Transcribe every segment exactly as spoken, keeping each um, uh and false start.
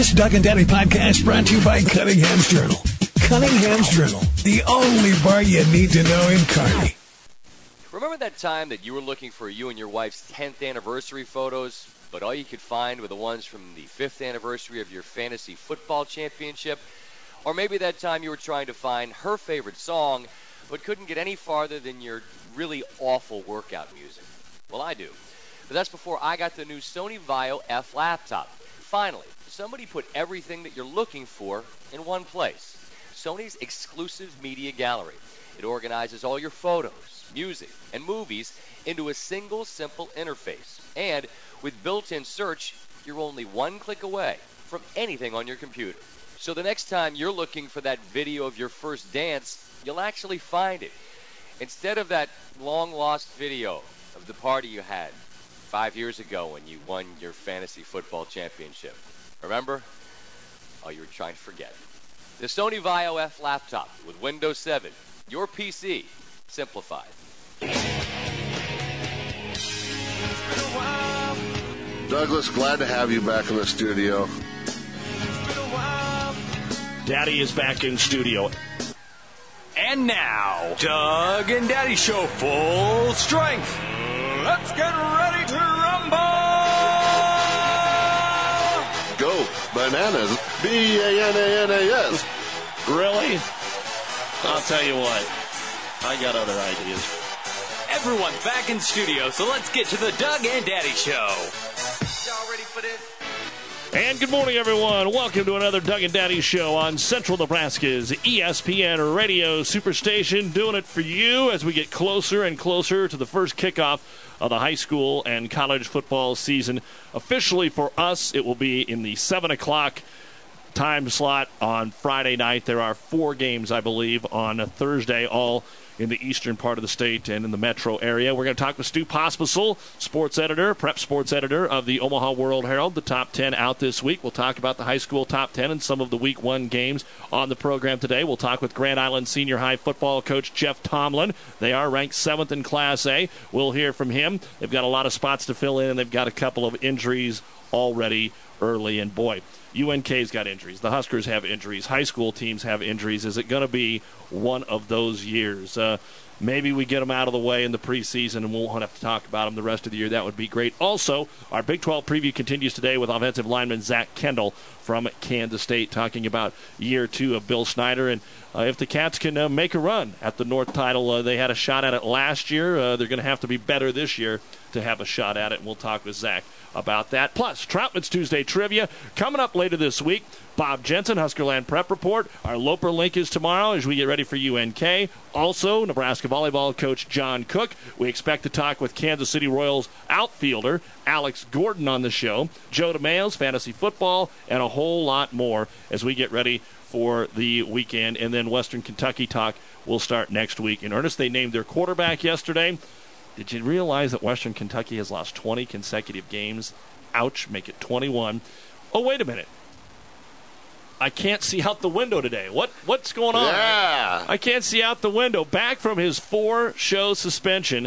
This Doug and Daddy podcast brought to you by Cunningham's Journal. Cunningham's Journal, the only bar you need to know in Kearney. Remember that time that you were looking for you and your wife's tenth anniversary photos, but all you could find were the ones from the fifth anniversary of your fantasy football championship? Or maybe that time you were trying to find her favorite song, but couldn't get any farther than your really awful workout music? Well, I do. But that's before I got the new Sony Vaio F laptop. Finally, somebody put everything that you're looking for in one place. Sony's exclusive media gallery. It organizes all your photos, music, and movies into a single simple interface. And with built-in search, you're only one click away from anything on your computer. So the next time you're looking for that video of your first dance, you'll actually find it. Instead of that long-lost video of the party you had five years ago when you won your fantasy football championship. Remember? Oh, you were trying to forget. The Sony Vaio F laptop with Windows seven. Your P C simplified. Douglas, glad to have you back in the studio. Daddy is back in studio. And now, Doug and Daddy Show full strength. Let's get ready to rumble! Go bananas. B A N A N A S. Really? I'll tell you what. I got other ideas. Everyone's back in studio, so let's get to the Doug and Daddy Show. Y'all ready for this? And good morning, everyone. Welcome to another Doug and Daddy Show on Central Nebraska's E S P N Radio Superstation. Doing it for you as we get closer and closer to the first kickoff of the high school and college football season. Officially for us, it will be in the seven o'clock time slot on Friday night. There are four games, I believe, on a Thursday, all in the eastern part of the state and in the metro area. We're going to talk with Stu Pospisil, sports editor, prep sports editor of the Omaha World Herald, the top ten out this week. We'll talk about the high school top ten and some of the week one games on the program today. We'll talk with Grand Island Senior High football coach Jeff Tomlin. They are ranked seventh in Class A. We'll hear from him. They've got a lot of spots to fill in, and they've got a couple of injuries already early, and boy, U N K's got injuries. The Huskers have injuries. High school teams have injuries. Is it going to be one of those years? Uh, maybe we get them out of the way in the preseason and we won't have to talk about them the rest of the year. That would be great. Also, our Big twelve preview continues today with offensive lineman Zach Kendall from Kansas State talking about year two of Bill Snyder. And uh, if the Cats can uh, make a run at the North title, uh, they had a shot at it last year. Uh, they're going to have to be better this year to have a shot at it. And we'll talk with Zach about that. Plus, Troutman's Tuesday Trivia coming up later this week. Bob Jensen, Huskerland Prep Report. Our Loper link is tomorrow as we get ready for U N K. Also, Nebraska volleyball coach John Cook. We expect to talk with Kansas City Royals outfielder Alex Gordon on the show. Joe DeMayo's fantasy football, and a whole lot more as we get ready for the weekend. And then Western Kentucky talk will start next week. In earnest, they named their quarterback yesterday. Did you realize that Western Kentucky has lost twenty consecutive games? Ouch, make it twenty-one. Oh, wait a minute. I can't see out the window today. What What's going on? Yeah. I can't see out the window. Back from his four-show suspension,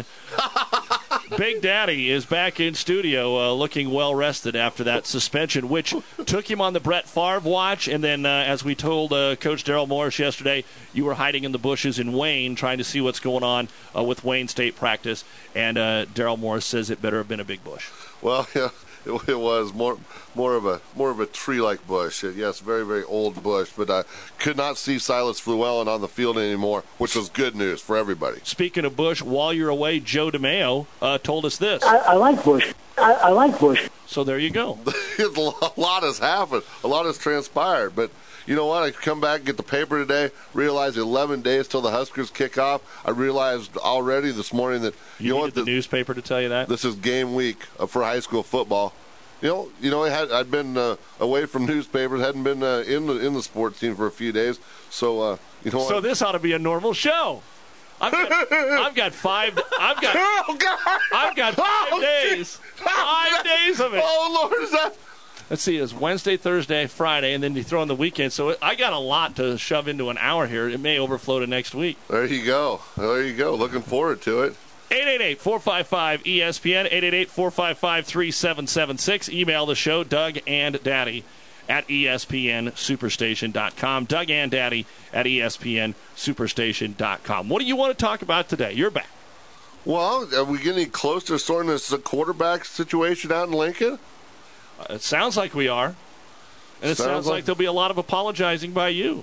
Big Daddy is back in studio uh, looking well-rested after that suspension, which took him on the Brett Favre watch. And then, uh, as we told uh, Coach Daryl Morris yesterday, you were hiding in the bushes in Wayne trying to see what's going on uh, with Wayne State practice. And uh, Daryl Morris says it better have been a big bush. Well, yeah, it, it was more more of a more of a tree-like bush. Yes, very very old bush, but I could not see Silas Llewellyn on the field anymore, which was good news for everybody. Speaking of bush, while you're away, Joe DeMayo uh, told us this. I, I like Bush. I, I like Bush. So there you go. A lot has happened. A lot has transpired, but. You know what? I come back, get the paper today, realize eleven days till the Huskers kick off. I realized already this morning that, you, you know what? the This, newspaper to tell you that? This is game week for high school football. You know, you know, I had, I'd been uh, away from newspapers, hadn't been uh, in the in the sports team for a few days. So, uh, you know what? So this ought to be a normal show. I've got, I've got five. I've got. Oh, God! I've got five Oh, days. oh, Five days of it. Oh, Lord, is that... Let's see, it's Wednesday, Thursday, Friday, and then you throw in the weekend. So I got a lot to shove into an hour here. It may overflow to next week. There you go. There you go. Looking forward to it. eight eight eight, four five five, E S P N, eight eight eight, four five five, three seven seven six. Email the show, Doug and Daddy at E S P N Superstation dot com. Doug and Daddy at E S P N Superstation dot com. What do you want to talk about today? You're back. Well, are we getting close to sorting this quarterback situation out in Lincoln? Uh, it sounds like we are. And it sounds, sounds like, like there'll be a lot of apologizing by you.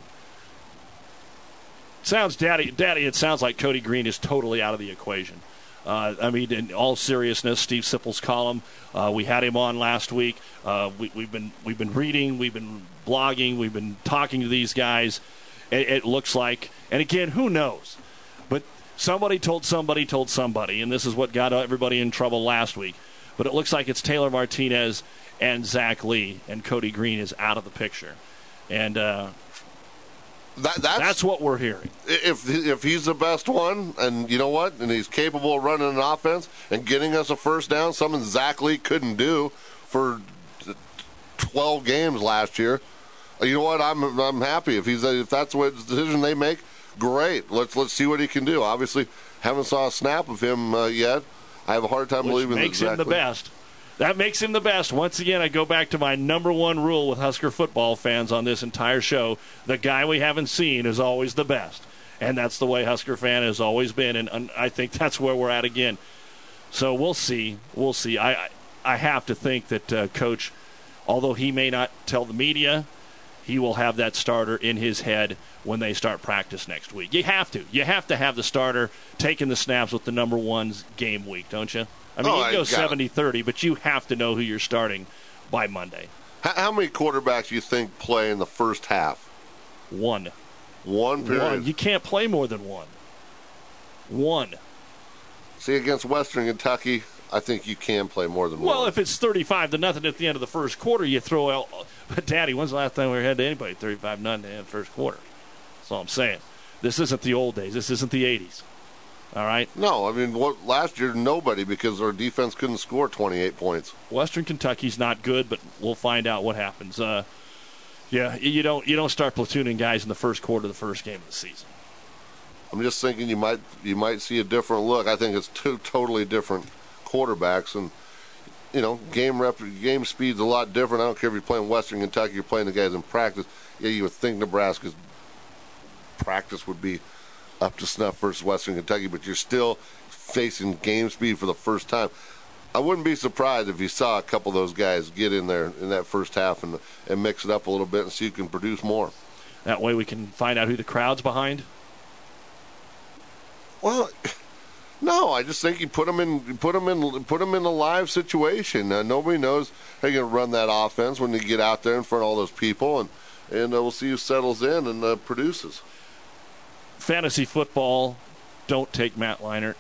Sounds, Daddy, Daddy, it sounds like Cody Green is totally out of the equation. Uh, I mean, in all seriousness, Steve Sipple's column, uh, we had him on last week. Uh, we, we've been we've been reading, we've been blogging, we've been talking to these guys. It, it looks like, and again, who knows? But somebody told somebody told somebody, and this is what got everybody in trouble last week. But it looks like it's Taylor Martinez and Zach Lee, and Cody Green is out of the picture. And uh, that, that's, that's what we're hearing. If if he's the best one, and you know what, and he's capable of running an offense and getting us a first down, something Zach Lee couldn't do for twelve games last year. You know what? I'm I'm happy if he's if that's what decision they make. Great. Let's let's see what he can do. Obviously, haven't saw a snap of him uh, yet. I have a hard time Which believing makes that him the best. That makes him the best. Once again, I go back to my number one rule with Husker football fans on this entire show. The guy we haven't seen is always the best. And that's the way Husker fan has always been, and, and I think that's where we're at again. So we'll see. We'll see. I, I have to think that uh, Coach, although he may not tell the media, he will have that starter in his head when they start practice next week. You have to. You have to have the starter taking the snaps with the number one's game week, don't you? I mean, oh, you can go seventy thirty, but you have to know who you're starting by Monday. How, how many quarterbacks do you think play in the first half? One. One period? One. You can't play more than one. One. See, against Western Kentucky, I think you can play more than well, one. Well, if it's thirty-five to nothing at the end of the first quarter, you throw out. But, Daddy, when's the last time we had to anybody thirty-five nothing in the first quarter? That's all I'm saying. This isn't the old days. This isn't the eighties. All right? No, I mean, what, last year, nobody, because our defense couldn't score twenty-eight points. Western Kentucky's not good, but we'll find out what happens. Uh, yeah, you don't you don't start platooning guys in the first quarter of the first game of the season. I'm just thinking you might you might see a different look. I think it's two totally different quarterbacks, and you know, game rep, game speed's a lot different. I don't care if you're playing Western Kentucky, you're playing the guys in practice. Yeah, you would think Nebraska's practice would be up to snuff versus Western Kentucky, but you're still facing game speed for the first time. I wouldn't be surprised if you saw a couple of those guys get in there in that first half and and mix it up a little bit and see who can produce more. That way we can find out who the crowd's behind. Well, no, I just think you put them in, put them in, put them in a live situation. Uh, nobody knows how you're going to run that offense when you get out there in front of all those people, and and uh, we'll see who settles in and uh, produces. Fantasy football, don't take Matt Leinart.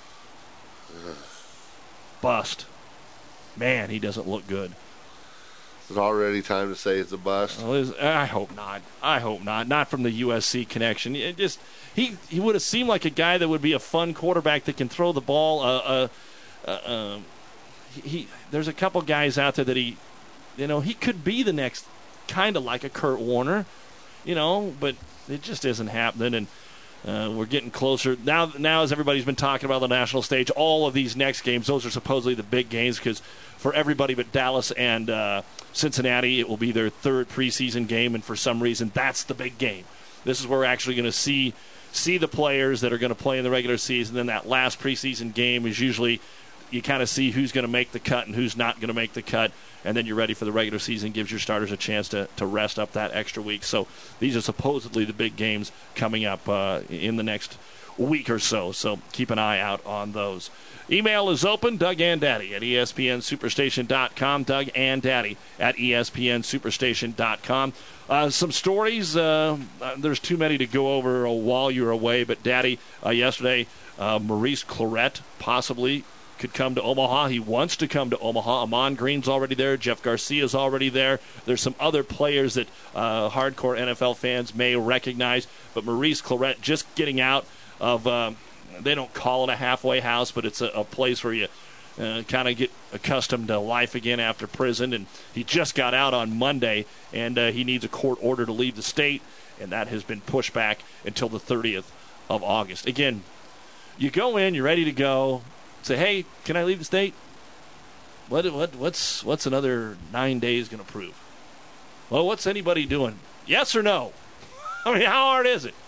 Bust. Man, he doesn't look good. Is it already time to say it's a bust? Well, I hope not. I hope not. Not from the U S C connection. It just he he would have seemed like a guy that would be a fun quarterback that can throw the ball. Uh, uh, uh, uh, he there's a couple guys out there that he, you know, he could be the next kind of like a Kurt Warner, you know, but it just isn't happening. And Uh, we're getting closer. Now, now, as everybody's been talking about the national stage, all of these next games, those are supposedly the big games because for everybody but Dallas and uh, Cincinnati, it will be their third preseason game, and for some reason, that's the big game. This is where we're actually going to see see the players that are going to play in the regular season. Then that last preseason game is usually you kind of see who's going to make the cut and who's not going to make the cut, and then you're ready for the regular season, gives your starters a chance to, to rest up that extra week. So these are supposedly the big games coming up uh, in the next week or so, so keep an eye out on those. Email is open, Doug and Daddy at E S P N Superstation dot com, Doug and Daddy at E S P N Superstation dot com. Uh, some stories, uh, there's too many to go over while you're away, but Daddy, uh, yesterday, uh, Maurice Clarett possibly could come to Omaha. He wants to come to Omaha. Amon Green's already there. Jeff Garcia's already there. There's some other players that uh, hardcore N F L fans may recognize, but Maurice Clarett just getting out of, uh, they don't call it a halfway house, but it's a, a place where you uh, kind of get accustomed to life again after prison, and he just got out on Monday, and uh, he needs a court order to leave the state, and that has been pushed back until the thirtieth of August. Again, you go in, you're ready to go, say, hey, can I leave the state? What what what's what's another nine days going to prove? Well, what's anybody doing? Yes or no? I mean, how hard is it?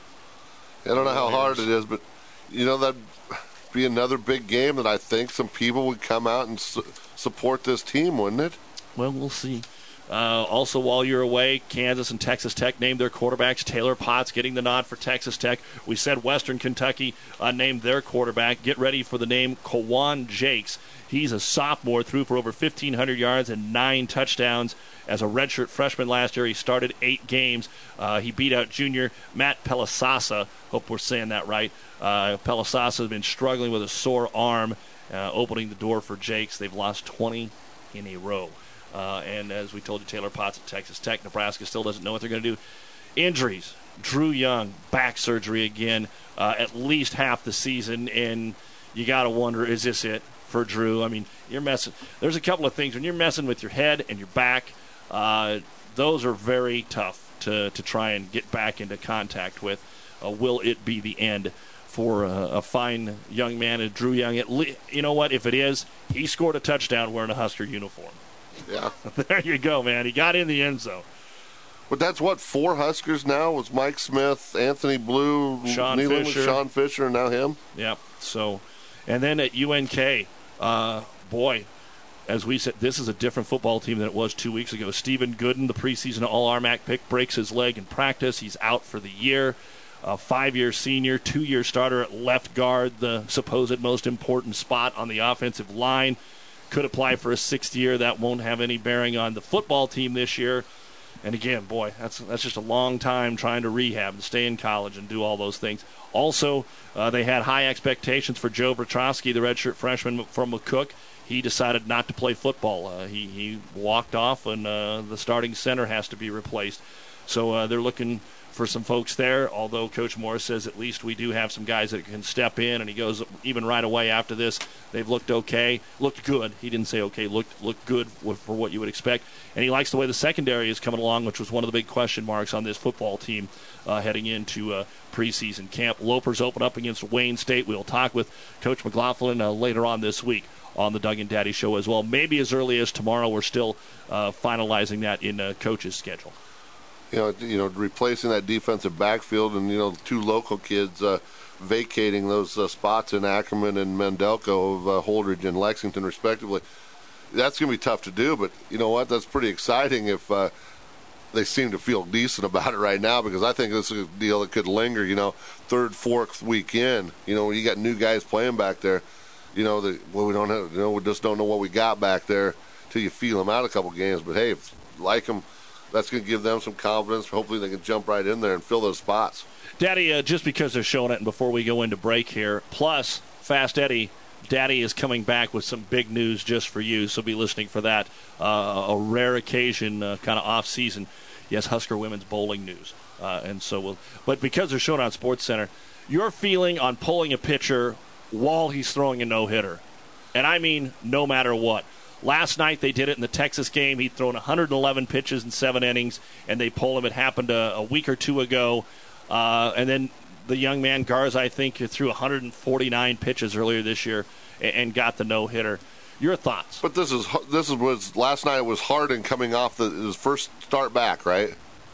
I don't know how hard it is, but, you know, that'd be another big game that I think some people would come out and su- support this team, wouldn't it? Well, we'll see. Uh, also, while you're away, Kansas and Texas Tech named their quarterbacks. Taylor Potts getting the nod for Texas Tech. We said Western Kentucky uh, named their quarterback. Get ready for the name Kawan Jakes. He's a sophomore, threw for over fifteen hundred yards and nine touchdowns as a redshirt freshman last year. He started eight games. Uh, he beat out junior Matt Pelasasa. Hope we're saying that right. Uh, Pelasasa has been struggling with a sore arm, uh, opening the door for Jakes. They've lost twenty in a row. Uh, and as we told you, Taylor Potts at Texas Tech. Nebraska still doesn't know what they're going to do. Injuries. Drew Young, back surgery again, uh, at least half the season. And you got to wonder, is this it for Drew? I mean, you're messing. There's a couple of things. When you're messing with your head and your back, uh, those are very tough to, to try and get back into contact with. Uh, will it be the end for uh, a fine young man, and Drew Young? At le- you know what? If it is, he scored a touchdown wearing a Husker uniform. Yeah. There you go, man. He got in the end zone. But that's what, four Huskers now? Was Mike Smith, Anthony Blue, Sean Nealon, Fisher. Sean Fisher, and now him? Yep. So, and then at U N K, uh, boy, as we said, this is a different football team than it was two weeks ago. Stephen Gooden, the preseason All-R M A C pick, breaks his leg in practice. He's out for the year. A five-year senior, two-year starter at left guard, the supposed most important spot on the offensive line. Could apply for a sixth year. That won't have any bearing on the football team this year. And again, boy, that's that's just a long time trying to rehab and stay in college and do all those things. Also, uh, they had high expectations for Joe Bertrosky, the redshirt freshman from McCook. He decided not to play football. Uh, he, he walked off, and uh, the starting center has to be replaced. So uh, they're looking for some folks there, although Coach Morris says at least we do have some guys that can step in, and he goes even right away after this. They've looked okay, looked good. He didn't say okay, looked looked good for what you would expect. And he likes the way the secondary is coming along, which was one of the big question marks on this football team uh, heading into uh, preseason camp. Lopers open up against Wayne State. We'll talk with Coach McLaughlin uh, later on this week on the Doug and Daddy Show as well. Maybe as early as tomorrow. We're still uh, finalizing that in uh, Coach's schedule. You know, you know, replacing that defensive backfield, and you know, two local kids uh, vacating those uh, spots in Ackerman and Mendelko of uh, Holdridge and Lexington, respectively. That's going to be tough to do, but you know what? That's pretty exciting if uh, they seem to feel decent about it right now, because I think this is a deal that could linger. You know, third, fourth week in, you know, you got new guys playing back there. You know, the, well, we don't have, you know, we just don't know what we got back there till you feel them out a couple games. But hey, if you like them, that's going to give them some confidence. Hopefully they can jump right in there and fill those spots. Daddy, uh, just because they're showing it, and before we go into break here, plus Fast Eddie, Daddy is coming back with some big news just for you, so be listening for that. Uh, a rare occasion, uh, kind of off-season. Yes, Husker women's bowling news. Uh, and so we'll, but because they're showing on SportsCenter, your feeling on pulling a pitcher while he's throwing a no-hitter. And I mean no matter what. Last night they did it in the Texas game. He'd thrown one hundred eleven pitches in seven innings, and they pulled him. It happened a, a week or two ago. Uh, and then the young man, Garza, I think, threw one hundred forty-nine pitches earlier this year and, and got the no-hitter. Your thoughts? But this is this is was last night. It was Hardin coming off the, his first start back, right?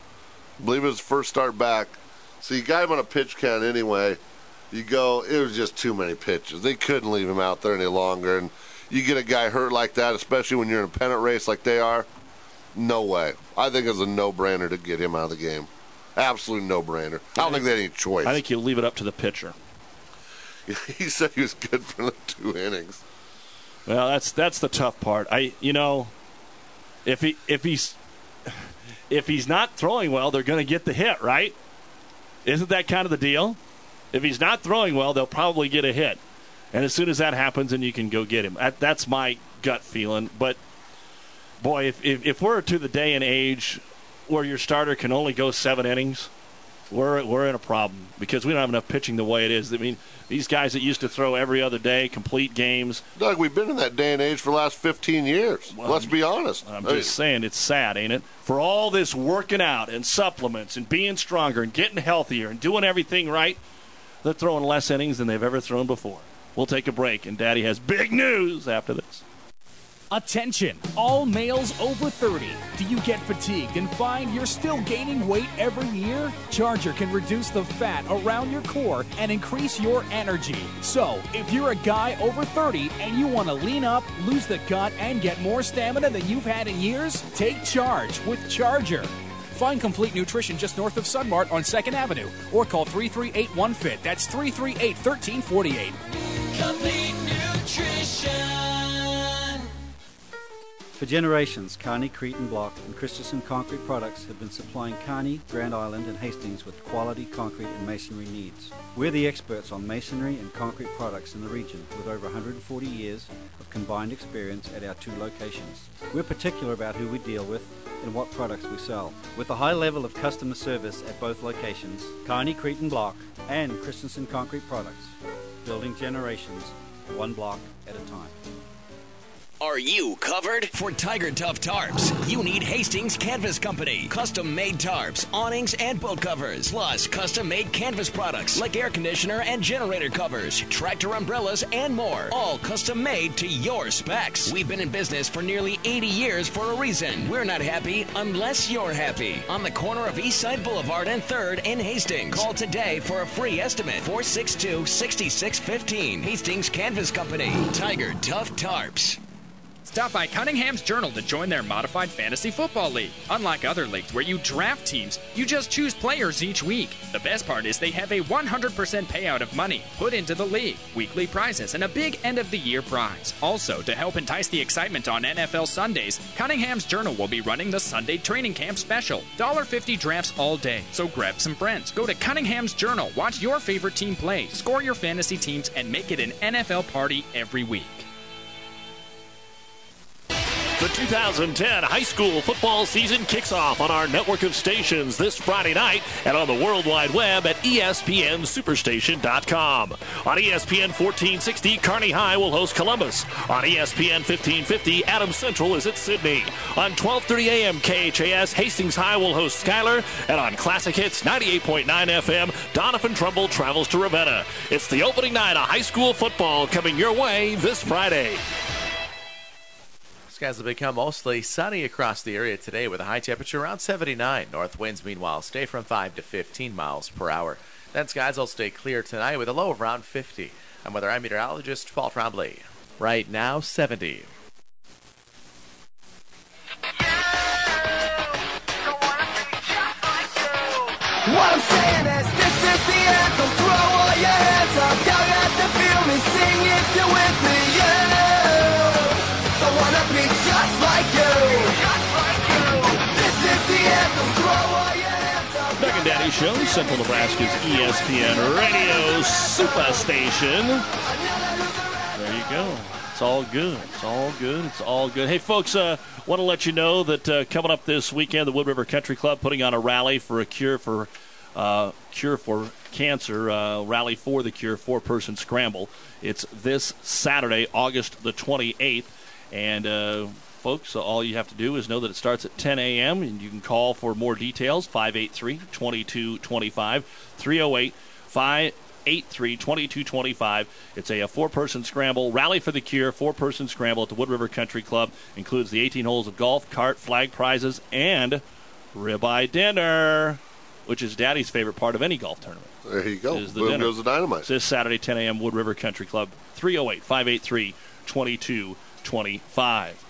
I believe it was his first start back. So you got him on a pitch count anyway. You go, it was just too many pitches. They couldn't leave him out there any longer. And you get a guy hurt like that, especially when you're in a pennant race like they are, no way. I think it's a no-brainer to get him out of the game. Absolute no-brainer. I don't think they had any choice. I think you leave it up to the pitcher. He said he was good for the two innings. Well, that's that's the tough part. I, you know, if he if he's if he's not throwing well, they're going to get the hit, right? Isn't that kind of the deal? If he's not throwing well, they'll probably get a hit. And as soon as that happens, then you can go get him. That, that's my gut feeling. But, boy, if, if if we're to the day and age where your starter can only go seven innings, we're we're in a problem because we don't have enough pitching the way it is. I mean, these guys that used to throw every other day, complete games. Doug, we've been in that day and age for the last fifteen years. Well, Let's be honest. I'm just saying it's sad, ain't it? For all this working out and supplements and being stronger and getting healthier and doing everything right, they're throwing less innings than they've ever thrown before. We'll take a break, and Daddy has big news after this. Attention, all males over thirty. Do you get fatigued and find you're still gaining weight every year? Charger can reduce the fat around your core and increase your energy. So, if you're a guy over thirty and you want to lean up, lose the gut, and get more stamina than you've had in years, take charge with Charger. Find Complete Nutrition just north of Sunmart on second Avenue or call three three eight one F I T. That's three three eight, one three four eight. Complete Nutrition. For generations, Kearney, Cretan Block, and Christensen Concrete Products have been supplying Kearney, Grand Island, and Hastings with quality concrete and masonry needs. We're the experts on masonry and concrete products in the region with over one hundred forty years of combined experience at our two locations. We're particular about who we deal with and what products we sell. With a high level of customer service at both locations, Kearney, Cretan Block, and Christensen Concrete Products, building generations, one block at a time. Are you covered? For Tiger Tough Tarps, you need Hastings Canvas Company. Custom-made tarps, awnings, and boat covers. Plus, custom-made canvas products like air conditioner and generator covers, tractor umbrellas, and more. All custom-made to your specs. We've been in business for nearly eighty years for a reason. We're not happy unless you're happy. On the corner of Eastside Boulevard and third in Hastings. Call today for a free estimate. four six two, six six one five. Hastings Canvas Company. Tiger Tough Tarps. Stop by Cunningham's Journal to join their modified fantasy football league. Unlike other leagues where you draft teams, you just choose players each week. The best part is they have a one hundred percent payout of money put into the league, weekly prizes, and a big end-of-the-year prize. Also, to help entice the excitement on N F L Sundays, Cunningham's Journal will be running the Sunday Training Camp Special. one dollar fifty drafts all day, so grab some friends. Go to Cunningham's Journal, watch your favorite team play, score your fantasy teams, and make it an N F L party every week. The two thousand ten high school football season kicks off on our network of stations this Friday night and on the World Wide Web at E S P N Superstation dot com. On E S P N fourteen sixty, Kearney High will host Columbus. On E S P N fifteen fifty, Adams Central is at Sydney. On twelve thirty a.m. K H A S, Hastings High will host Schuyler. And on Classic Hits ninety-eight point nine F M, Donovan Trumbull travels to Ravenna. It's the opening night of high school football coming your way this Friday. Skies will become mostly sunny across the area today with a high temperature around seventy-nine. North winds, meanwhile, stay from five to fifteen miles per hour. Then skies will stay clear tonight with a low of around fifty. I'm weather I'm meteorologist Paul Trombley. Right now, seventy. What I'm saying is, this is the anthem. Throw all your hands up. Y'all got to feel me. Sing if you're with me. Yeah. I wanna be just like you. Just like you. This is the anthem. Throw all your hands up. Doug and Daddy Show, Central Nebraska's E S P N Radio Superstation. There you go. It's all good. It's all good. It's all good. Hey, folks, uh, want to let you know that uh, coming up this weekend, the Wood River Country Club putting on a rally for a cure for uh, cure for cancer, uh, rally for the cure, four-person scramble. It's this Saturday, August the twenty-eighth. And, uh, folks, all you have to do is know that it starts at ten a.m., and you can call for more details, five eight three, two two two five, three oh eight, five eight three, two two two five. It's a, a four-person scramble, rally for the cure, four-person scramble at the Wood River Country Club. Includes the eighteen holes of golf, cart, flag prizes, and ribeye dinner, which is Daddy's favorite part of any golf tournament. There you go. Is the Boom dinner. goes the dynamite. It's this Saturday, ten a.m., Wood River Country Club, three oh eight, five eight three, two two twenty-five.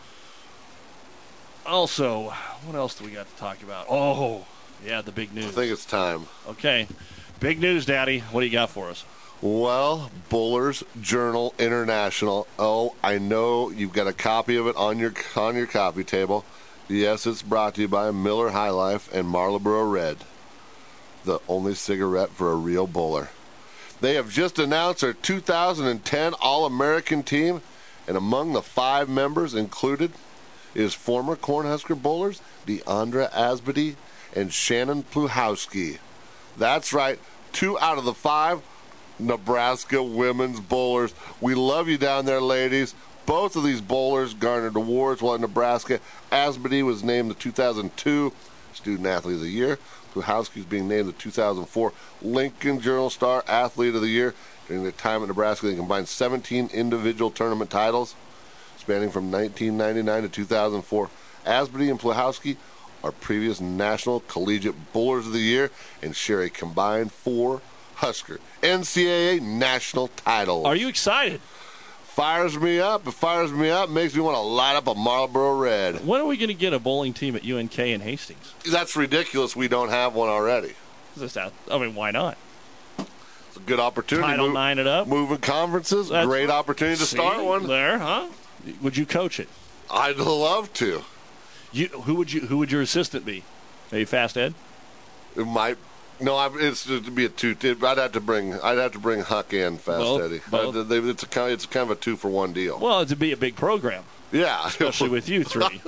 Also, what else do we got to talk about? Oh, yeah, the big news. I think it's time. Okay. Big news, Daddy. What do you got for us? Well, Buller's Journal International. Oh, I know you've got a copy of it on your on your copy table. Yes, it's brought to you by Miller High Life and Marlboro Red, the only cigarette for a real bowler. They have just announced their two thousand ten All-American team. And among the five members included is former Cornhusker bowlers Deandra Asbady and Shannon Pluhowski. That's right, two out of the five Nebraska women's bowlers. We love you down there, ladies. Both of these bowlers garnered awards while in Nebraska. Asbady was named the two thousand two Student Athlete of the Year. Pluhowski is being named the two thousand four Lincoln Journal Star Athlete of the Year. During their time at Nebraska, they combined seventeen individual tournament titles. spanning from nineteen ninety-nine to two thousand four. Asbody and Plahowski are previous National Collegiate Bowlers of the Year and share a combined four Husker N C double A national titles. Are you excited? Fires me up. It fires me up. Makes me want to light up a Marlboro Red. When are we going to get a bowling team at U N K and Hastings? That's ridiculous. We don't have one already. Is this, I mean, why not? It's a good opportunity. Title Move, nine it up. Moving conferences. That's, great opportunity to see, start one. There, huh? Would you coach it? I'd love to. You, who would you? Who would your assistant be? Maybe Fast Ed? It might. No, I, it's to be a two. I'd have to bring. I'd have to bring Huck and Fast both, Eddie. Both. Uh, they, it's a kind. It's kind of a two for one deal. Well, it'd be a big program. Yeah, especially with you three.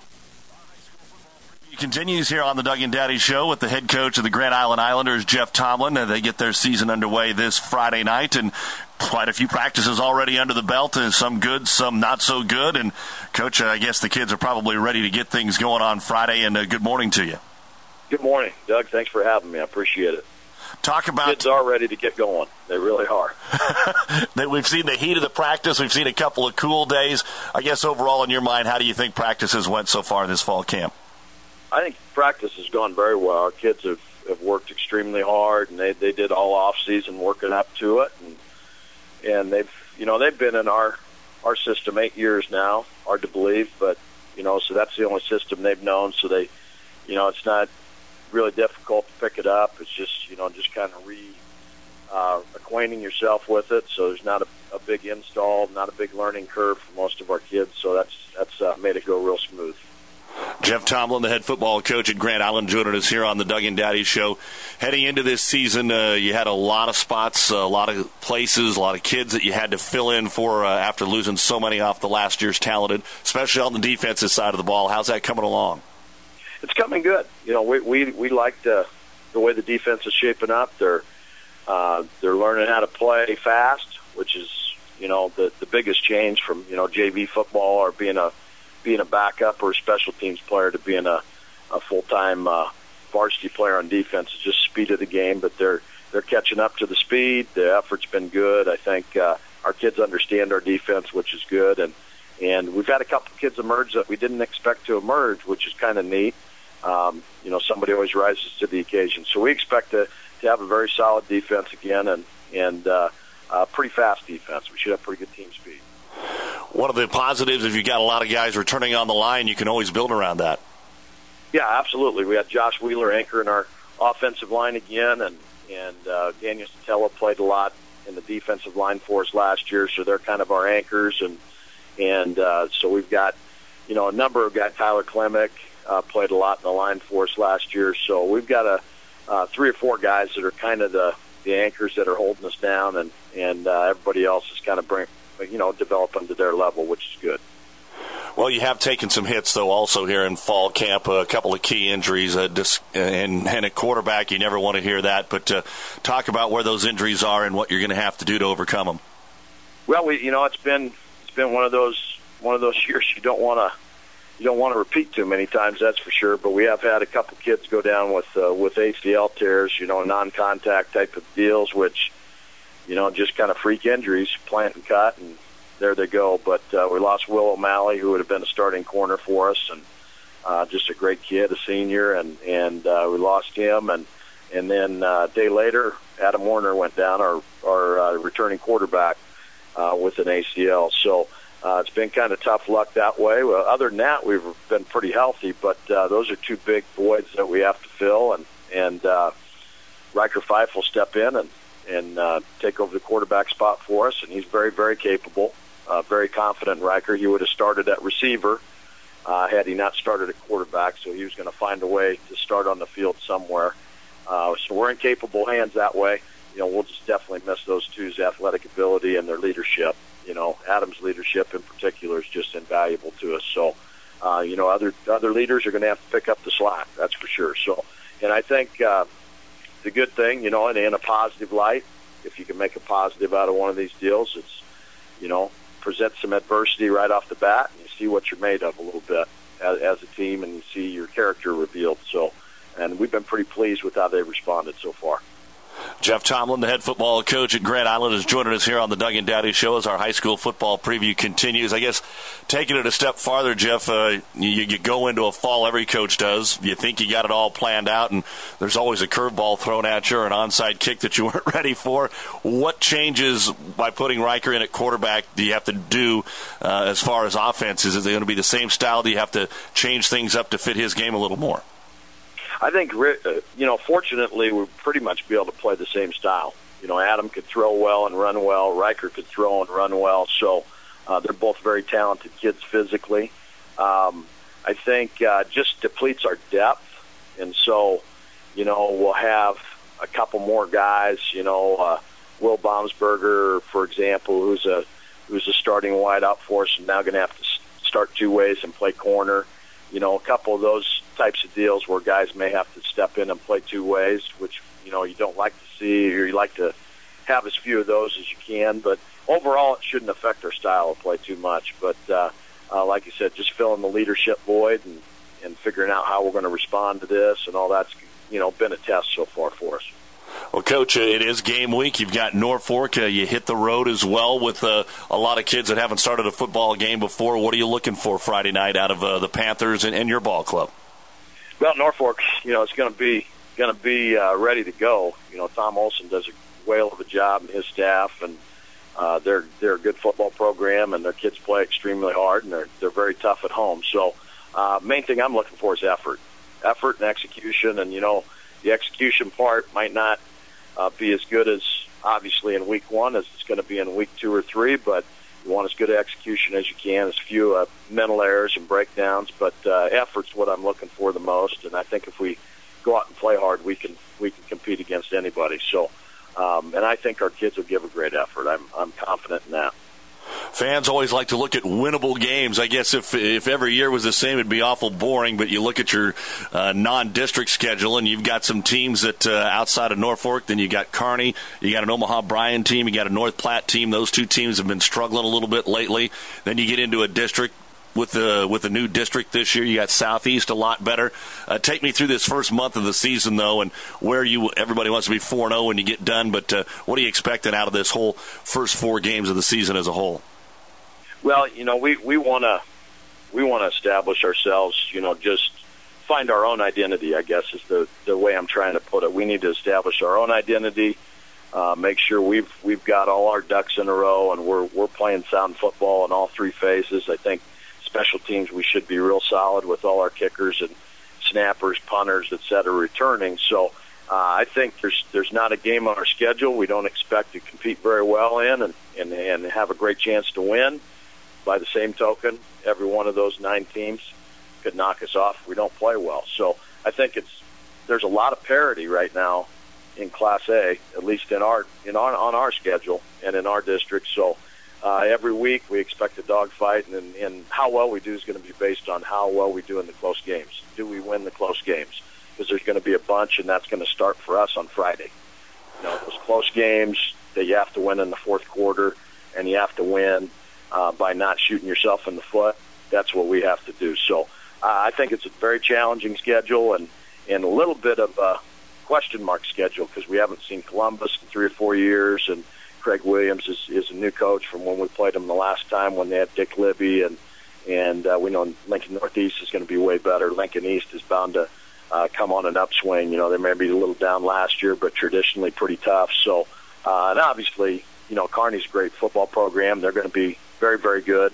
Continues here on the Doug and Daddy Show with the head coach of the Grand Island Islanders, Jeff Tomlin. And they get their season underway this Friday night, and quite a few practices already under the belt, and some good, some not so good. And, Coach, I guess the kids are probably ready to get things going on Friday, and uh, good morning to you. Good morning, Doug. Thanks for having me. I appreciate it. Talk about kids are ready to get going. They really are. That we've seen the heat of the practice. We've seen a couple of cool days. I guess overall, in your mind, how do you think practices went so far this fall camp? I think practice has gone very well. Our kids have, have worked extremely hard, and they, they did all off season working up to it, and and they've you know they've been in our our system eight years now. Hard to believe, but you know so that's the only system they've known. So they, you know, it's not really difficult to pick it up. It's just you know just kind of re uh, acquainting yourself with it. So there's not a, a big install, not a big learning curve for most of our kids. So that's that's uh, made it go real smooth. Jeff Tomlin, the head football coach at Grand Island, joining us here on the Doug and Daddy Show. Heading into this season, uh, you had a lot of spots, a lot of places, a lot of kids that you had to fill in for uh, after losing so many off the last year's talented, especially on the defensive side of the ball. How's that coming along? It's coming good. You know, we we, we like the, the way the defense is shaping up. They're uh, they're learning how to play fast, which is you know the the biggest change from you know J V football or being a being a backup or a special teams player to being a, a full-time uh, varsity player on defense. Is just speed of the game, but they're they're catching up to the speed. The effort's been good. I think uh, our kids understand our defense, which is good, and and we've had a couple of kids emerge that we didn't expect to emerge, which is kind of neat. Um, you know, somebody always rises to the occasion, so we expect to, to have a very solid defense again, and and uh, uh, pretty fast defense. We should have pretty good team speed. One of the positives, if you've got a lot of guys returning on the line, you can always build around that. Yeah, absolutely. We had Josh Wheeler anchoring our offensive line again, and, and uh, Daniel Sotelo played a lot in the defensive line for us last year, so they're kind of our anchors. And and uh, so we've got, you know, a number of guys. Tyler Klemick uh, played a lot in the line for us last year. So we've got a uh, three or four guys that are kind of the, the anchors that are holding us down, and, and uh, everybody else is kind of bring, you know, developing to their level, which is good. Well, you have taken some hits, though, also here in fall camp. A couple of key injuries, uh, dis- and, and a quarterback, you never want to hear that. But uh, talk about where those injuries are and what you're going to have to do to overcome them. Well, we, you know, it's been it's been one of those one of those years you don't want to you don't want to repeat too many times, that's for sure. But we have had a couple kids go down with uh, with A C L tears, you know, non-contact type of deals, which, you know, just kind of freak injuries, plant and cut, and there they go. But uh, we lost Will O'Malley, who would have been a starting corner for us, and uh, just a great kid, a senior, and and uh, we lost him. And and then uh, a day later, Adam Warner went down, our our uh, returning quarterback, uh, with an A C L. So uh, it's been kind of tough luck that way. Well, other than that, we've been pretty healthy. But uh, those are two big voids that we have to fill, and and uh, Riker Fife will step in and and uh, take over the quarterback spot for us, and he's very, very capable. Uh, very confident in Riker. He would have started at receiver uh, had he not started at quarterback, so he was going to find a way to start on the field somewhere. Uh, so we're in capable hands that way. You know, we'll just definitely miss those two's athletic ability and their leadership. You know, Adam's leadership in particular is just invaluable to us. So, uh, you know, other other leaders are going to have to pick up the slack, that's for sure. So, and I think uh, the good thing, you know, and in a positive light, if you can make a positive out of one of these deals, it's, you know, present some adversity right off the bat, and you see what you're made of a little bit as, as a team, and you see your character revealed. So, and we've been pretty pleased with how they've responded so far. Jeff Tomlin, the head football coach at Grand Island, is joining us here on the Doug and Daddy Show as our high school football preview continues. I guess taking it a step farther, Jeff, uh, you, you go into a fall, every coach does. You think you got it all planned out, and there's always a curveball thrown at you or an onside kick that you weren't ready for. What changes by putting Riker in at quarterback do you have to do uh, as far as offenses? Is it going to be the same style? Do you have to change things up to fit his game a little more? I think, you know, fortunately, we'll pretty much be able to play the same style. You know, Adam could throw well and run well. Riker could throw and run well. So uh, they're both very talented kids physically. Um, I think uh, just depletes our depth. And so, you know, we'll have a couple more guys, you know, uh, Will Baumsberger, for example, who's a who's a starting wideout for us and now going to have to start two ways and play corner. You know, a couple of those types of deals where guys may have to step in and play two ways, which, you know, you don't like to see, or you like to have as few of those as you can. But overall, it shouldn't affect our style of play too much. But uh, uh, like you said, just filling the leadership void and, and figuring out how we're going to respond to this and all that's, you know, been a test so far for us. Well, Coach, it is game week. You've got Norfolk. Uh, you hit the road as well with uh, a lot of kids that haven't started a football game before. What are you looking for Friday night out of uh, the Panthers and, and your ball club? Well, Norfolk, you know, it's going to be going to be uh, ready to go. You know, Tom Olson does a whale of a job and his staff, and uh, they're they're a good football program, and their kids play extremely hard, and they're they're very tough at home. So, uh, main thing I'm looking for is effort, effort and execution, and you know, the execution part might not uh, be as good as obviously in week one as it's going to be in week two or three, but you want as good execution as you can, as few uh, mental errors and breakdowns, but uh, effort's what I'm looking for the most, and I think if we go out and play hard, we can we can compete against anybody. So, um, and I think our kids will give a great effort. I'm I'm confident in that. Fans always like to look at winnable games. I guess if if every year was the same, it'd be awful boring. But you look at your uh, non-district schedule, and you've got some teams that uh, outside of Norfolk. Then you got Kearney, you got an Omaha Bryan team, you got a North Platte team. Those two teams have been struggling a little bit lately. Then you get into a district with the with the new district this year. You got Southeast a lot better. Uh, take me through this first month of the season, though, and where you everybody wants to be four and oh when you get done. But uh, what are you expecting out of this whole first four games of the season as a whole? Well, you know, we we want to we want to establish ourselves. You know, just find our own identity, I guess, is the the way I'm trying to put it. We need to establish our own identity. Uh, make sure we've we've got all our ducks in a row, and we're we're playing sound football in all three phases. I think special teams, we should be real solid with all our kickers and snappers, punters, et cetera, returning. So uh, I think there's there's not a game on our schedule we don't expect to compete very well in and, and, and have a great chance to win. By the same token, every one of those nine teams could knock us off if we don't play well. So I think it's there's a lot of parity right now in Class A, at least in our in our on our schedule and in our district. So uh, every week we expect a dogfight, and, and how well we do is going to be based on how well we do in the close games. Do we win the close games? Because there's going to be a bunch, and that's going to start for us on Friday. You know, those close games that you have to win in the fourth quarter, and you have to win uh, by not shooting yourself in the foot. That's what we have to do. So uh, I think it's a very challenging schedule and, and a little bit of a question mark schedule because we haven't seen Columbus in three or four years, and Craig Williams is, is a new coach from when we played them the last time when they had Dick Libby, and and uh, we know Lincoln Northeast is going to be way better. Lincoln East is bound to uh, come on an upswing. You know, they may be a little down last year, but traditionally pretty tough. So, uh, and obviously, you know, Kearney's a great football program. They're going to be very, very good.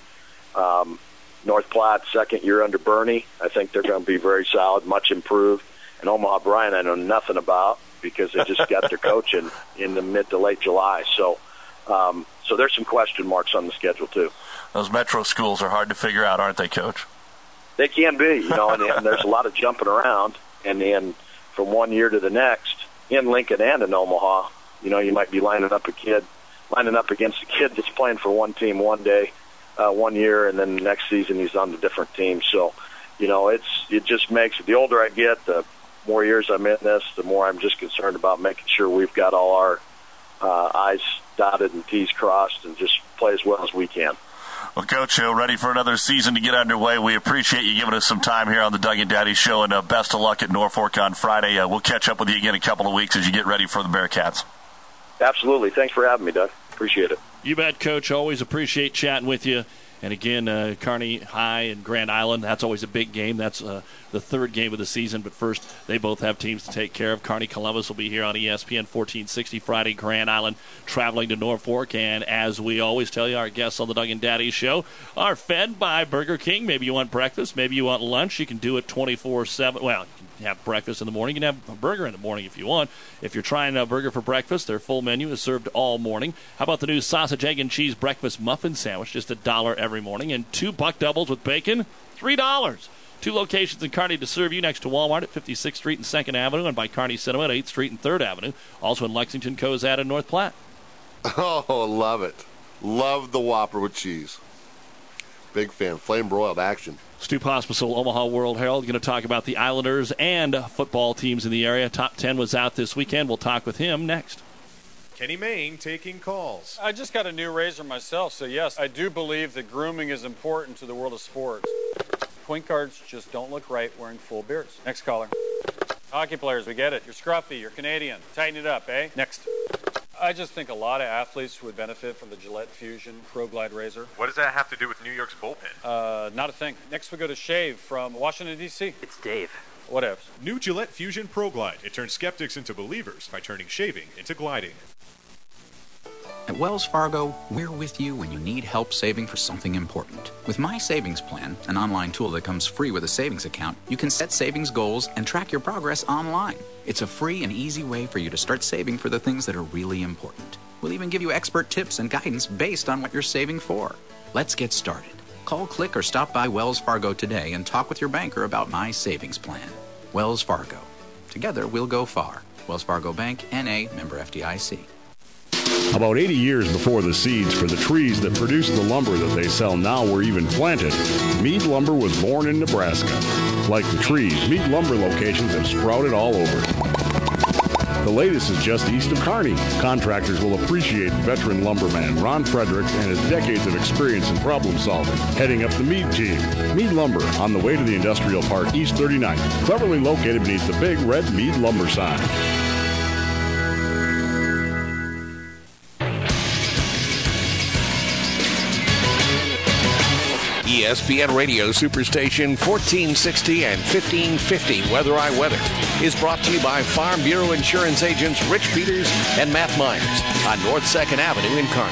Um, North Platte, second year under Bernie. I think they're going to be very solid, much improved. And Omaha Bryan, I know nothing about because they just got their coach in, in the mid to late July. So, um, so there's some question marks on the schedule too. Those metro schools are hard to figure out, aren't they, Coach? They can be, you know, and, and there's a lot of jumping around. And then from one year to the next, in Lincoln and in Omaha, you know, you might be lining up a kid, lining up against a kid that's playing for one team one day, uh, one year, and then the next season he's on a different team. So, you know, it's it just makes it. The older I get, the more years I'm in this, the more I'm just concerned about making sure we've got all our uh, I's dotted and T's crossed and just play as well as we can. Well, Coach, uh, ready for another season to get underway. We appreciate you giving us some time here on the Doug and Daddy Show, and uh, best of luck at Norfolk on Friday. Uh, we'll catch up with you again in a couple of weeks as you get ready for the Bearcats. Absolutely. Thanks for having me, Doug. Appreciate it. You bet, Coach. Always appreciate chatting with you. And again, uh, Kearney High and Grand Island, that's always a big game. That's uh, the third game of the season. But first, they both have teams to take care of. Kearney Columbus will be here on E S P N fourteen sixty Friday. Grand Island traveling to Norfolk. And as we always tell you, our guests on the Doug and Daddy Show are fed by Burger King. Maybe you want breakfast. Maybe you want lunch. You can do it twenty-four seven. Well, you can have breakfast in the morning. You can have a burger in the morning if you want. If you're trying a burger for breakfast, their full menu is served all morning. How about the new sausage, egg, and cheese breakfast muffin sandwich? Just a dollar every morning. And two buck doubles with bacon, three dollars. Two locations in Kearney to serve you, next to Walmart at fifty-sixth Street and second Avenue, and by Kearney Cinema at eighth Street and third Avenue. Also in Lexington, Cozad, and North Platte. Oh, love it. Love the Whopper with cheese. Big fan. Flame broiled action. Stu Pospisil, Omaha World Herald, going to talk about the Islanders and football teams in the area. Top ten was out this weekend. We'll talk with him next. Kenny Mayne taking calls. I just got a new razor myself, so yes, I do believe that grooming is important to the world of sports. Point guards just don't look right wearing full beards. Next caller. Hockey players, we get it. You're scruffy, you're Canadian. Tighten it up, eh? Next. I just think a lot of athletes would benefit from the Gillette Fusion Pro Glide razor. What does that have to do with New York's bullpen? Uh, not a thing. Next we go to Shave from Washington, D C It's Dave. Whatevs. New Gillette Fusion Pro Glide. It turns skeptics into believers by turning shaving into gliding. At Wells Fargo, we're with you when you need help saving for something important. With My Savings Plan, an online tool that comes free with a savings account, you can set savings goals and track your progress online. It's a free and easy way for you to start saving for the things that are really important. We'll even give you expert tips and guidance based on what you're saving for. Let's get started. Call, click, or stop by Wells Fargo today and talk with your banker about My Savings Plan. Wells Fargo. Together, we'll go far. Wells Fargo Bank, N A, member F D I C. About eighty years before the seeds for the trees that produce the lumber that they sell now were even planted, Mead Lumber was born in Nebraska. Like the trees, Mead Lumber locations have sprouted all over. The latest is just east of Kearney. Contractors will appreciate veteran lumberman Ron Fredericks and his decades of experience in problem solving. Heading up the Mead team, Mead Lumber on the way to the Industrial Park East thirty-ninth, cleverly located beneath the big red Mead Lumber sign. E S P N Radio Superstation fourteen sixty and fifteen fifty Weather I Weather is brought to you by Farm Bureau Insurance agents Rich Peters and Matt Myers on North second Avenue in Kearney.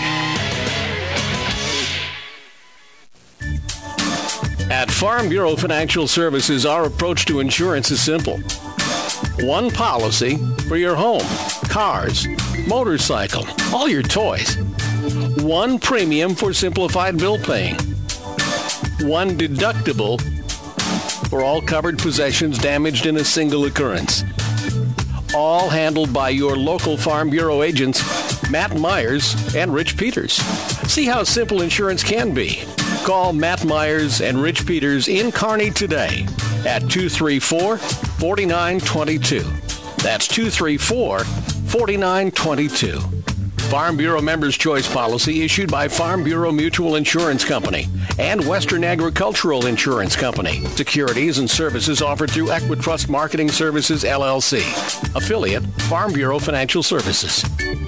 At Farm Bureau Financial Services, our approach to insurance is simple. One policy for your home, cars, motorcycle, all your toys. One premium for simplified bill paying. One deductible for all covered possessions damaged in a single occurrence. All handled by your local Farm Bureau agents, Matt Myers and Rich Peters. See how simple insurance can be. Call Matt Myers and Rich Peters in Kearney today at two three four, four nine two two. That's two three four, four nine two two. Farm Bureau Members' Choice Policy issued by Farm Bureau Mutual Insurance Company and Western Agricultural Insurance Company. Securities and services offered through Equitrust Marketing Services, L L C. Affiliate, Farm Bureau Financial Services.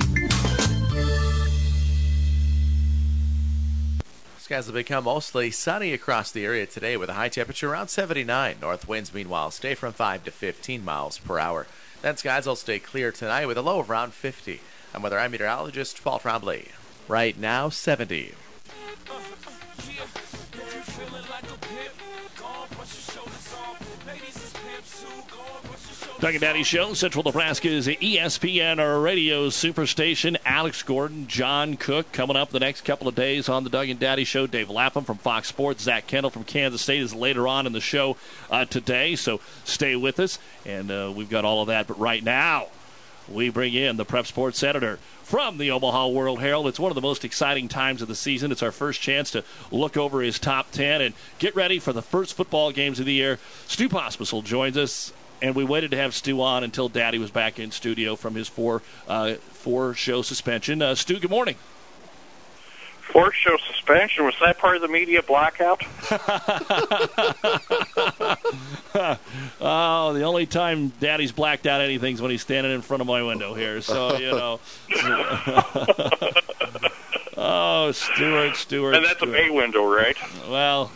Skies will become mostly sunny across the area today with a high temperature around seventy-nine. North winds, meanwhile, stay from five to fifteen miles per hour. Then skies will stay clear tonight with a low of around fifty. I'm weather I'm meteorologist Paul Trombley. Right now, seventy. Doug and Daddy Show, Central Nebraska's E S P N radio superstation. Alex Gordon, John Cook coming up the next couple of days on the Doug and Daddy Show. Dave Lapham from Fox Sports. Zach Kendall from Kansas State is later on in the show uh, today, so stay with us. And uh, we've got all of that. But right now, we bring in the Prep Sports editor from the Omaha World Herald. It's one of the most exciting times of the season. It's our first chance to look over his top ten and get ready for the first football games of the year. Stu Pospisil joins us, and we waited to have Stu on until Daddy was back in studio from his four uh, four show suspension. Uh, Stu, good morning. Sports show suspension, was that part of the media blackout? Oh, the only time Daddy's blacked out anything is when he's standing in front of my window here. So, you know. Oh, Stuart, Stuart. And that's Stuart. a bay window, right? Well,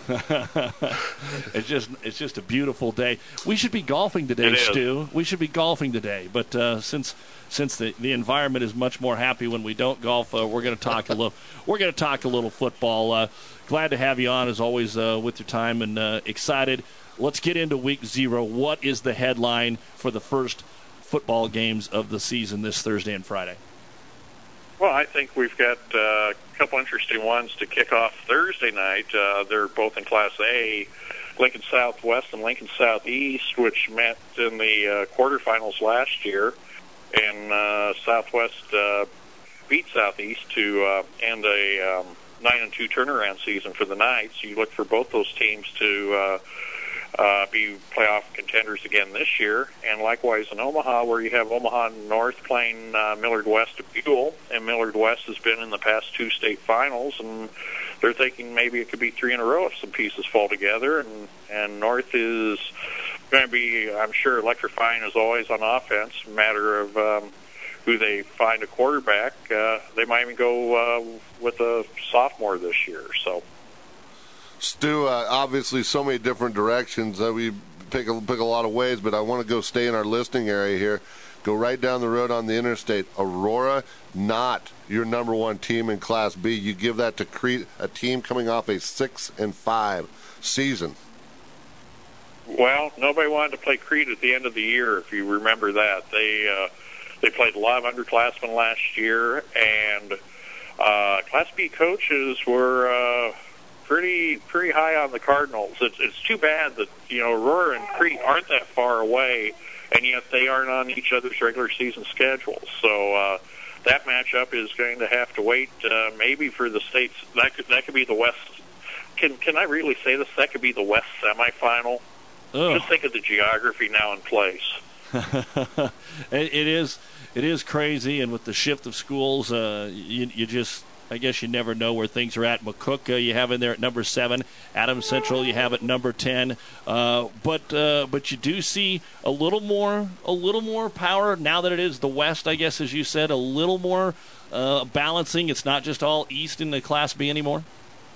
it's just it's just a beautiful day. We should be golfing today, It is. Stu. We should be golfing today. But uh, since since the, the environment is much more happy when we don't golf, uh, we're going to talk a little. We're going to talk a little football. Uh, glad to have you on as always uh, with your time and uh, excited. Let's get into week zero. What is the headline for the first football games of the season this Thursday and Friday? Well, I think we've got uh, a couple interesting ones to kick off Thursday night. Uh, they're both in Class A, Lincoln Southwest and Lincoln Southeast, which met in the uh, quarterfinals last year. And uh, Southwest uh, beat Southeast to uh, end a um, nine and two turnaround season for the Knights. You look for both those teams to uh, uh, be playoff contenders again this year. And likewise in Omaha, where you have Omaha North playing uh, Millard West of Buell. And Millard West has been in the past two state finals, and they're thinking maybe it could be three in a row if some pieces fall together. And, and North is going to be, I'm sure, electrifying as always on offense. A matter of um, who they find a quarterback. Uh, they might even go uh, with a sophomore this year. So, Stu, uh, obviously so many different directions. Uh, we pick a, pick a lot of ways, but I want to go stay in our listening area here. Go right down the road on the interstate. Aurora, not your number one team in Class B. You give that to Crete, a team coming off a six and five season. well, nobody wanted to play Crete at the end of the year, if you remember that. They uh, they played a lot of underclassmen last year, and uh, Class B coaches were uh, pretty pretty high on the Cardinals. It's, it's too bad that, you know, Aurora and Crete aren't that far away, and yet they aren't on each other's regular season schedules. So uh, that matchup is going to have to wait uh, maybe for the states. That could, that could be the West. Can can I really say this? That could be the West semifinal. Ugh. Just think of the geography now in place. it, it is it is crazy, and with the shift of schools, uh, you, you just, I guess you never know where things are at. McCook, uh, you have in there at number seven. Adams Central, you have at number ten. Uh, but uh, but you do see a little more a little more power now that it is the West. I guess, as you said, a little more uh, balancing. It's not just all East in the Class B anymore.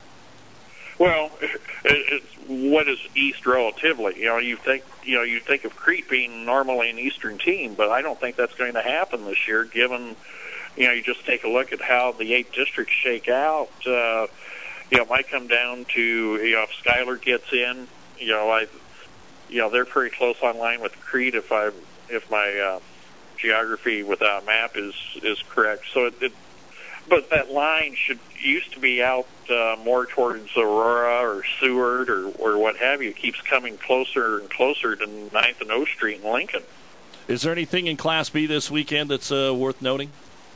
Well, it, it's, what is East relatively? You know, you think you know you think of Crete being normally an Eastern team, but I don't think that's going to happen this year. Given, you know, you just take a look at how the eight districts shake out. Uh, you know, it might come down to, you know, if Schuyler gets in. You know, I, you know, they're pretty close on line with Crete if I if my uh, geography without a map is is correct. So it. it But that line should used to be out uh, more towards Aurora or Seward or, or what have you. It keeps coming closer and closer to ninth and O Street in Lincoln. Is there anything in Class B this weekend that's uh, worth noting?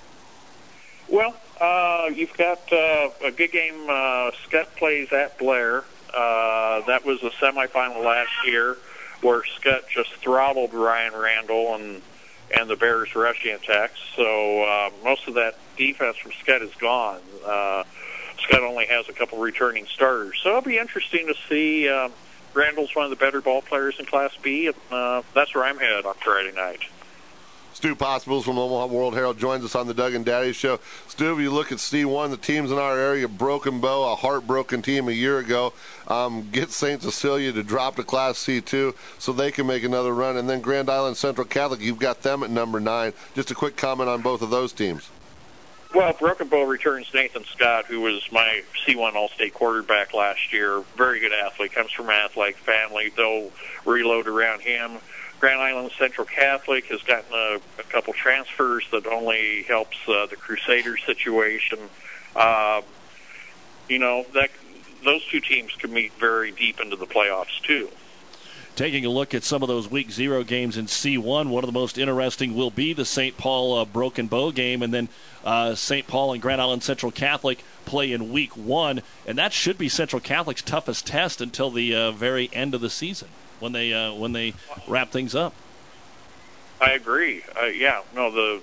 Well, uh, you've got uh, a good game. Uh, Scott plays at Blair. Uh, that was a semifinal last year where Scott just throttled Ryan Randall and and the Bears' rushing attacks. So uh, most of that defense from Scott is gone. Uh, Scott only has a couple returning starters. So it'll be interesting to see. Uh, Randall's one of the better ball players in Class B, and uh, that's where I'm headed on Friday night. Stu Possibles from Omaha World Herald joins us on the Doug and Daddy Show. Stu, if you look at C one, the teams in our area, Broken Bow, a heartbroken team a year ago, um, get Saint Cecilia to drop to Class C two so they can make another run. And then Grand Island Central Catholic, you've got them at number nine. Just a quick comment on both of those teams. Well, Broken Bow returns Nathan Scott, who was my C one All-State quarterback last year. Very good athlete, comes from an athletic family. They'll reload around him. Grand Island Central Catholic has gotten a, a couple transfers that only helps uh, the Crusader situation. Uh, you know, that those two teams can meet very deep into the playoffs, too. Taking a look at some of those week zero games in C one, one of the most interesting will be the Saint Paul uh, Broken Bow game, and then uh, Saint Paul and Grand Island Central Catholic play in week one, and that should be Central Catholic's toughest test until the uh, very end of the season when they uh, when they wrap things up. I agree. Uh, yeah, no, the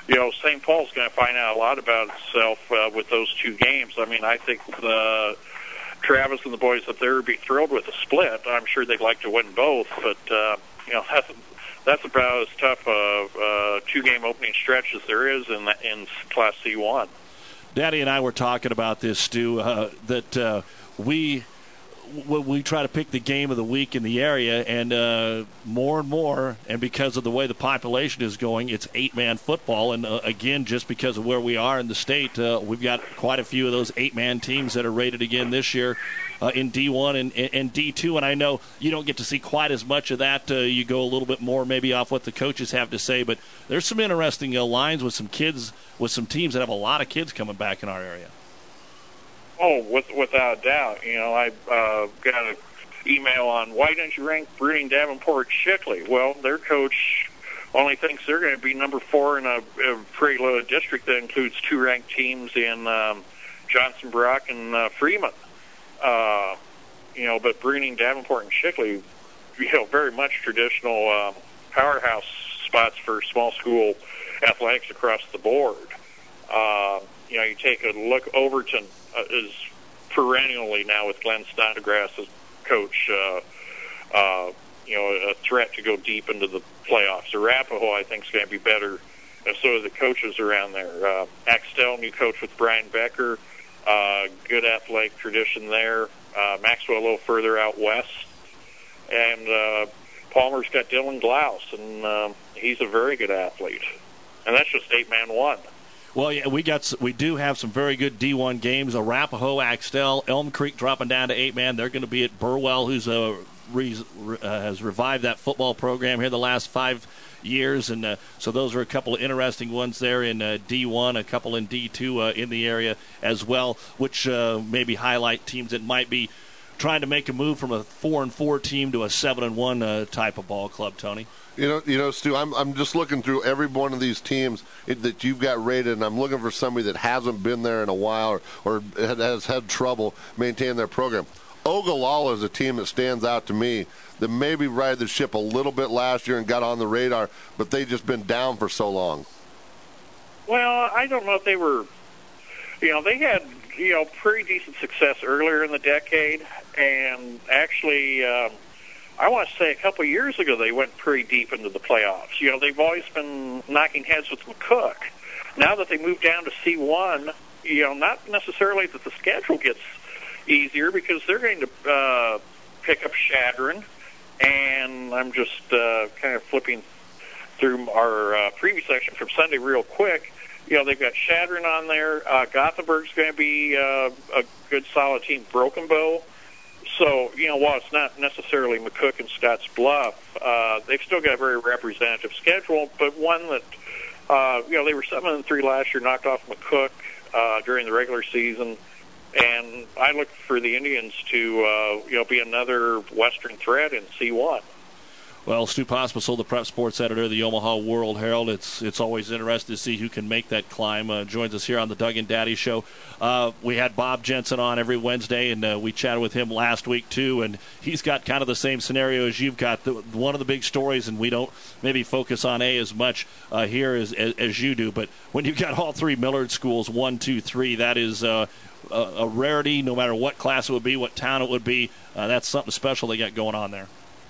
you know, Saint Paul's going to find out a lot about itself uh, with those two games. I mean, I think the Travis and the boys up there would be thrilled with a split. I'm sure they'd like to win both, but uh, you know, that's that's about as tough a uh, two-game opening stretch as there is in in Class C one. Daddy and I were talking about this, Stu, uh, that uh, we we try to pick the game of the week in the area, and uh, more and more, and because of the way the population is going, it's eight-man football. And, uh, again, just because of where we are in the state, uh, we've got quite a few of those eight-man teams that are rated again this year uh, in D one and, and D two. And I know you don't get to see quite as much of that. Uh, you go a little bit more maybe off what the coaches have to say. But there's some interesting uh, lines with some kids, with some teams that have a lot of kids coming back in our area. Oh, with, without a doubt. You know, I uh, got an email on, why didn't you rank Bruning, Davenport, Shickley? Well, their coach only thinks they're going to be number four in a, a pretty loaded district that includes two ranked teams in um, Johnson, Brock, and uh, Freeman. Uh, you know, but Bruning, Davenport, and Shickley, you know, very much traditional um, powerhouse spots for small school athletics across the board. Uh, you know, you take a look, Overton uh, is perennially now with Glenn Snodgrass as coach, uh, uh, you know, a threat to go deep into the playoffs. Arapahoe, I think, is going to be better, and so are the coaches around there. Uh, Axtell, new coach with Brian Becker, uh, good athletic tradition there. Uh, Maxwell a little further out west. And uh, Palmer's got Dylan Glaus, and um, he's a very good athlete. And that's just eight-man one. Well, yeah, we got we do have some very good D one games. Arapahoe, Axtell, Elm Creek dropping down to eight man. They're going to be at Burwell, who's a re, uh, has revived that football program here the last five years, and uh, so those are a couple of interesting ones there in uh, D one, a couple in D two uh, in the area as well, which uh, maybe highlight teams that might be trying to make a move from a four and four team to a seven and one uh, type of ball club. Tony. You know, you know, Stu, I'm I'm just looking through every one of these teams that you've got rated, and I'm looking for somebody that hasn't been there in a while or, or has had trouble maintaining their program. Ogallala is a team that stands out to me that maybe righted the ship a little bit last year and got on the radar, but they've just been down for so long. Well, I don't know if they were, you know, they had, you know, pretty decent success earlier in the decade, and actually, um, I want to say a couple of years ago they went pretty deep into the playoffs. You know, they've always been knocking heads with McCook. Now that they moved down to C one, you know, not necessarily that the schedule gets easier because they're going to uh, pick up Shadron, and I'm just uh, kind of flipping through our uh, preview section from Sunday real quick. You know, they've got Shadron on there. Uh, Gothenburg's going to be uh, a good, solid team. Broken Bow. So, you know, while it's not necessarily McCook and Scotts Bluff, uh, they've still got a very representative schedule, but one that, uh, you know, they were seven and three last year, knocked off McCook uh, during the regular season, and I look for the Indians to, uh, you know, be another Western threat in C one. Well, Stu Pospisil, the prep sports editor of the Omaha World Herald, it's it's always interesting to see who can make that climb. Uh, joins us here on the Doug and Daddy Show. Uh, we had Bob Jensen on every Wednesday, and uh, we chatted with him last week, too, and he's got kind of the same scenario as you've got. The, one of the big stories, and we don't maybe focus on A as much uh, here as, as, as you do, but when you've got all three Millard schools, one, two, three, that is uh, a, a rarity no matter what class it would be, what town it would be. Uh, that's something special they got going on there.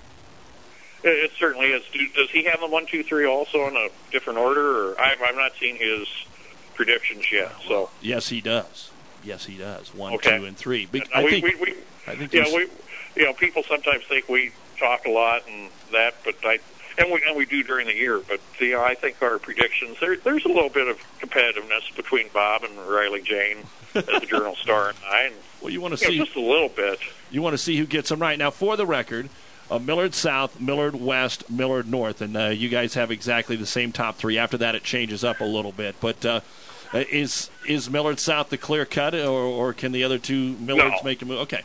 It certainly is. Does he have them one, two, three also in a different order? Or I've, I've not seen his predictions yet. So yes, he does. Yes, he does. One, okay. two, and three. But no, I we, think, we, we, I think you know, we, you know, people sometimes think we talk a lot and that, but I and we and we do during the year. But you know, I think our predictions there, there's a little bit of competitiveness between Bob and Riley Jane as the Journal Star and I. And, well, you want to you see know, just a little bit. You want to see who gets them right. Now, for the record. Uh, Millard South, Millard West, Millard North, and uh, you guys have exactly the same top three. After that, it changes up a little bit. But uh, is is Millard South the clear cut, or, or can the other two Millards No. make a move? Okay.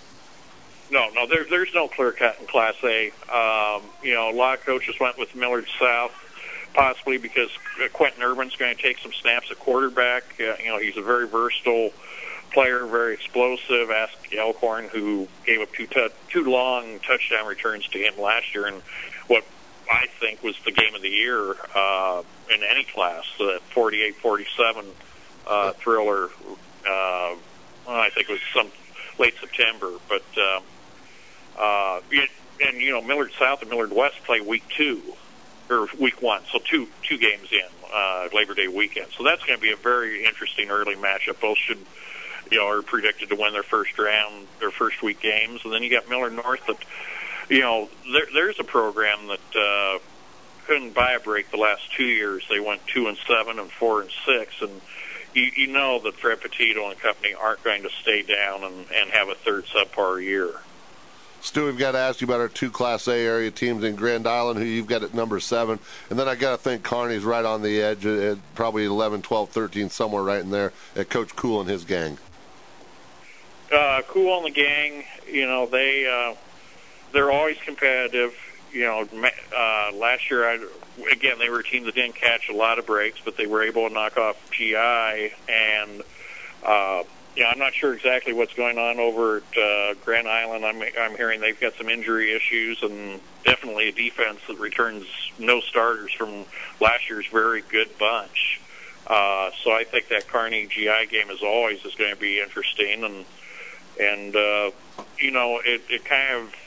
No, no, there, there's no clear cut in Class A. Um, you know, a lot of coaches went with Millard South, possibly because Quentin Urban's going to take some snaps at quarterback. Uh, you know, he's a very versatile player, very explosive. Ask Elkhorn, who gave up two tu- two long touchdown returns to him last year, and what I think, was the game of the year uh, in any class. The forty-eight forty-seven uh, thriller. Uh, well, I think it was some late September, but um, uh, it, and you know Millard South and Millard West play week two or week one, so two two games in uh, Labor Day weekend. So that's going to be a very interesting early matchup. Both should, you know, are predicted to win their first round, their first week games, and then you got Millard North that, you know, there, there's a program that uh, couldn't buy a break the last two years. They went two and seven and four and six, and you, you know that Fred Petito and company aren't going to stay down and, and have a third subpar year. Stu, we've got to ask you about our two Class A area teams in Grand Island, who you've got at number seven. And then I got to think Kearney's right on the edge at, at probably eleven, twelve, thirteen, somewhere right in there at Coach Cool and his gang. Uh, Cool and the gang, you know, they, uh, they're always competitive. You know, uh, last year, I, again, they were a team that didn't catch a lot of breaks, but they were able to knock off G I. And, uh, yeah, I'm not sure exactly what's going on over at uh, Grand Island. I'm, I'm hearing they've got some injury issues and definitely a defense that returns no starters from last year's very good bunch. Uh, so I think that Kearney G I game, as always, is going to be interesting. And, and uh, you know, it, it kind of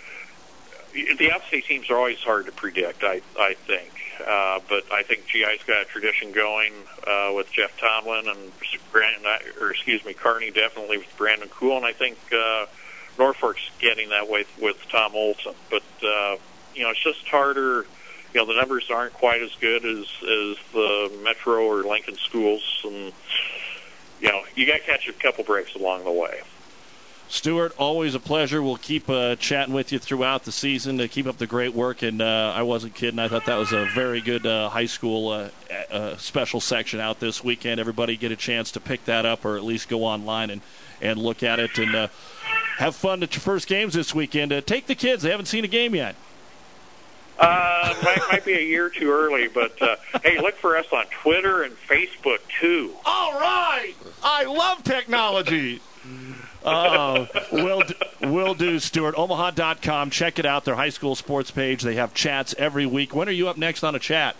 – the upstate teams are always hard to predict, I, I think. Uh, but I think G I's got a tradition going uh, with Jeff Tomlin and Brandon, or excuse me, Kearney definitely with Brandon Cool, and I think uh, Norfolk's getting that way with Tom Olson. But uh, you know, it's just harder. You know, the numbers aren't quite as good as as the Metro or Lincoln schools, and you know, you got to catch a couple breaks along the way. Stuart, always a pleasure. We'll keep uh, chatting with you throughout the season to keep up the great work. And uh, I wasn't kidding. I thought that was a very good uh, high school uh, uh, special section out this weekend. Everybody get a chance to pick that up or at least go online and, and look at it. And uh, have fun at your first games this weekend. Uh, take the kids. They haven't seen a game yet. Uh, might, might be a year too early, but uh, hey, look for us on Twitter and Facebook, too. All right. I love technology. Uh, will do, will do, Stuart. Omaha dot com. Check it out. Their high school sports page. They have chats every week. When are you up next on a chat?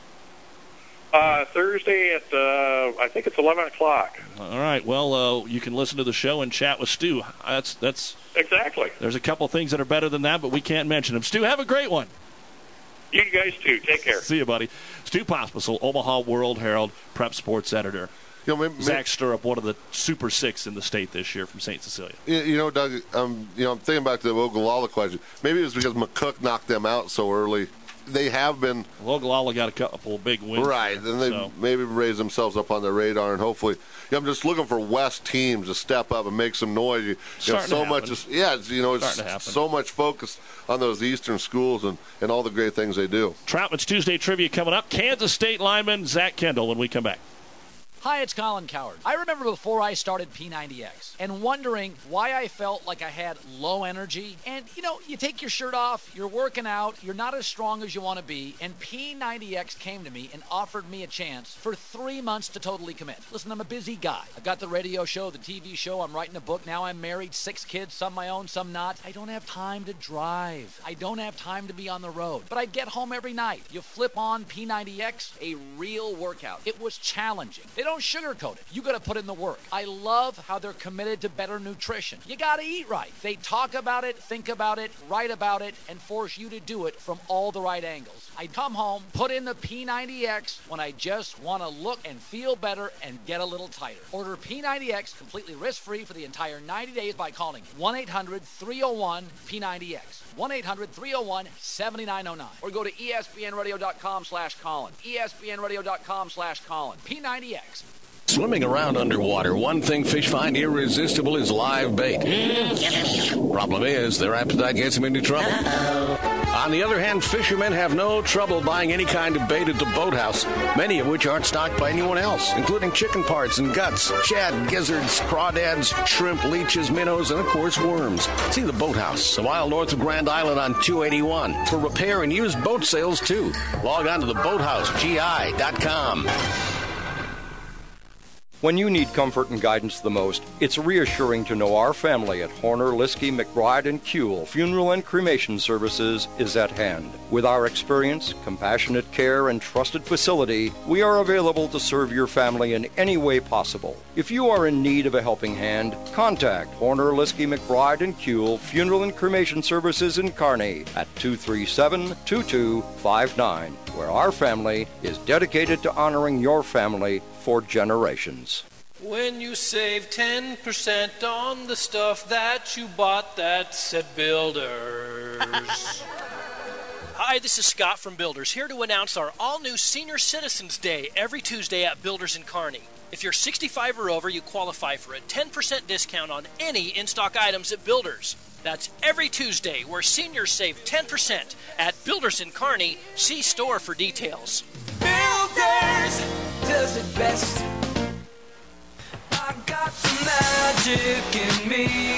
Uh, Thursday at, uh, I think it's eleven o'clock. All right. Well, uh, you can listen to the show and chat with Stu. That's that's Exactly. There's a couple things that are better than that, but we can't mention them. Stu, have a great one. You guys, too. Take care. See you, buddy. Stu Pospisil, Omaha World Herald Prep Sports Editor. You know, maybe, Zach Stirrup, one of the Super Six in the state this year from Saint Cecilia. You know, Doug, um, you know, I'm thinking back to the Ogallala question. Maybe it was because McCook knocked them out so early. They have been. Well, Ogallala got a couple big wins. Right, and they so. maybe raise themselves up on their radar, and hopefully, you know, I'm just looking for West teams to step up and make some noise. You, you know, so much, is, yeah, it's, you know, it's so much focus on those Eastern schools and, and all the great things they do. Troutman's Tuesday Trivia coming up. Kansas State lineman Zach Kendall when we come back. Hi, it's Colin Coward. I remember before I started P ninety X and wondering why I felt like I had low energy. And, you know, you take your shirt off, you're working out, you're not as strong as you want to be, and P ninety X came to me and offered me a chance for three months to totally commit. Listen, I'm a busy guy. I've got the radio show, the T V show, I'm writing a book, now I'm married, six kids, some my own, some not. I don't have time to drive. I don't have time to be on the road. But I get home every night. You flip on P ninety X, a real workout. It was challenging. They don't sugarcoat it. You got to put in the work. I love how they're committed to better nutrition. You got to eat right. They talk about it, think about it, write about it, and force you to do it from all the right angles. I come home, put in the P ninety X when I just want to look and feel better and get a little tighter. Order P ninety X completely risk-free for the entire ninety days by calling one eight hundred three oh one P ninety X. one eight hundred three oh one seven nine oh nine. Or go to E S P N radio dot com slash Colin. E S P N radio dot com slash Colin. P ninety X. Swimming around underwater, one thing fish find irresistible is live bait. Problem is, their appetite gets them into trouble. On the other hand, fishermen have no trouble buying any kind of bait at the boathouse, many of which aren't stocked by anyone else, including chicken parts and guts, shad, gizzards, crawdads, shrimp, leeches, minnows, and of course worms. See the boathouse, a mile north of Grand Island on two eighty-one, for repair and used boat sales too. Log on to the boathouse G I dot com. When you need comfort and guidance the most, it's reassuring to know our family at Horner, Liskey, McBride, and Kuehl Funeral and Cremation Services is at hand. With our experience, compassionate care, and trusted facility, we are available to serve your family in any way possible. If you are in need of a helping hand, contact Horner, Liskey, McBride, and Kuehl Funeral and Cremation Services in Kearney at two three seven, two two five nine, where our family is dedicated to honoring your family for generations. When you save ten percent on the stuff that you bought, that's at Builders. Hi, this is Scott from Builders, here to announce our all-new Senior Citizens Day every Tuesday at Builders in Kearney. If you're sixty-five or over, you qualify for a ten percent discount on any in-stock items at Builders. That's every Tuesday, where seniors save ten percent at Builders in Kearney. See store for details. Builders does it best. I got the magic in me.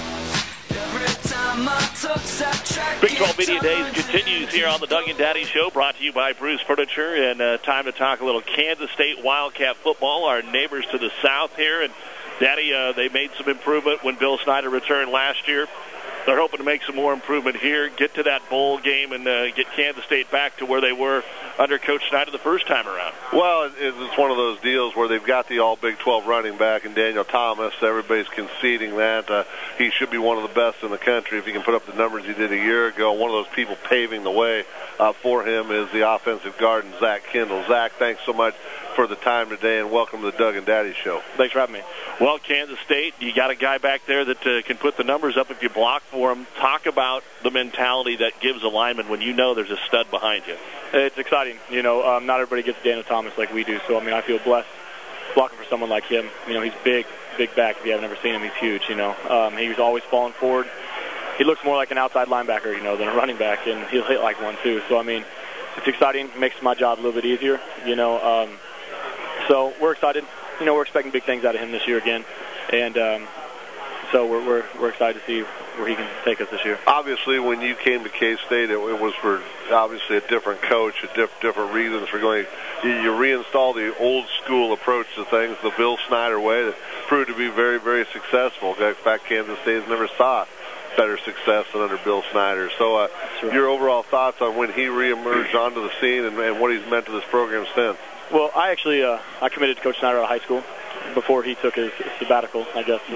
Every time I touch that track. Big twelve Media Days continues here on the Doug and Daddy Show, brought to you by Bruce Furniture. And uh, time to talk a little Kansas State Wildcat football, our neighbors to the south here. And Daddy, uh, they made some improvement when Bill Snyder returned last year. They're hoping to make some more improvement here, get to that bowl game, and uh, get Kansas State back to where they were under Coach Snyder the first time around. Well, it's one of those deals where they've got the all-Big twelve running back in Daniel Thomas. Everybody's conceding that. Uh, he should be one of the best in the country if he can put up the numbers he did a year ago. One of those people paving the way uh, for him is the offensive guard, and Zach Kendall. Zach, thanks so much for the time today, and welcome to the Doug and Daddy Show. Thanks for having me. Well, Kansas State, you got a guy back there that uh, can put the numbers up if you block for him. Talk about the mentality that gives a lineman when you know there's a stud behind you. It's exciting. You know, um, not everybody gets Daniel Thomas like we do, so, I mean, I feel blessed blocking for someone like him. You know, he's big, big back. If you haven't ever seen him, he's huge, you know. Um, he's always falling forward. He looks more like an outside linebacker, you know, than a running back, and he'll hit like one, too. So, I mean, it's exciting. It makes my job a little bit easier, you know. Um, so we're excited. You know, we're expecting big things out of him this year again, and um, so we're, we're we're excited to see where he can take us this year. Obviously, when you came to K-State, it, it was for obviously a different coach, a diff, different reasons for going. You, you reinstall the old-school approach to things, the Bill Snyder way, that proved to be very, very successful. In fact, Kansas State has never saw better success than under Bill Snyder. So uh, right. Your overall thoughts on when he reemerged onto the scene and, and what he's meant to this program since? Well, I actually uh, I committed to Coach Snyder out of high school before he took his sabbatical, I guess.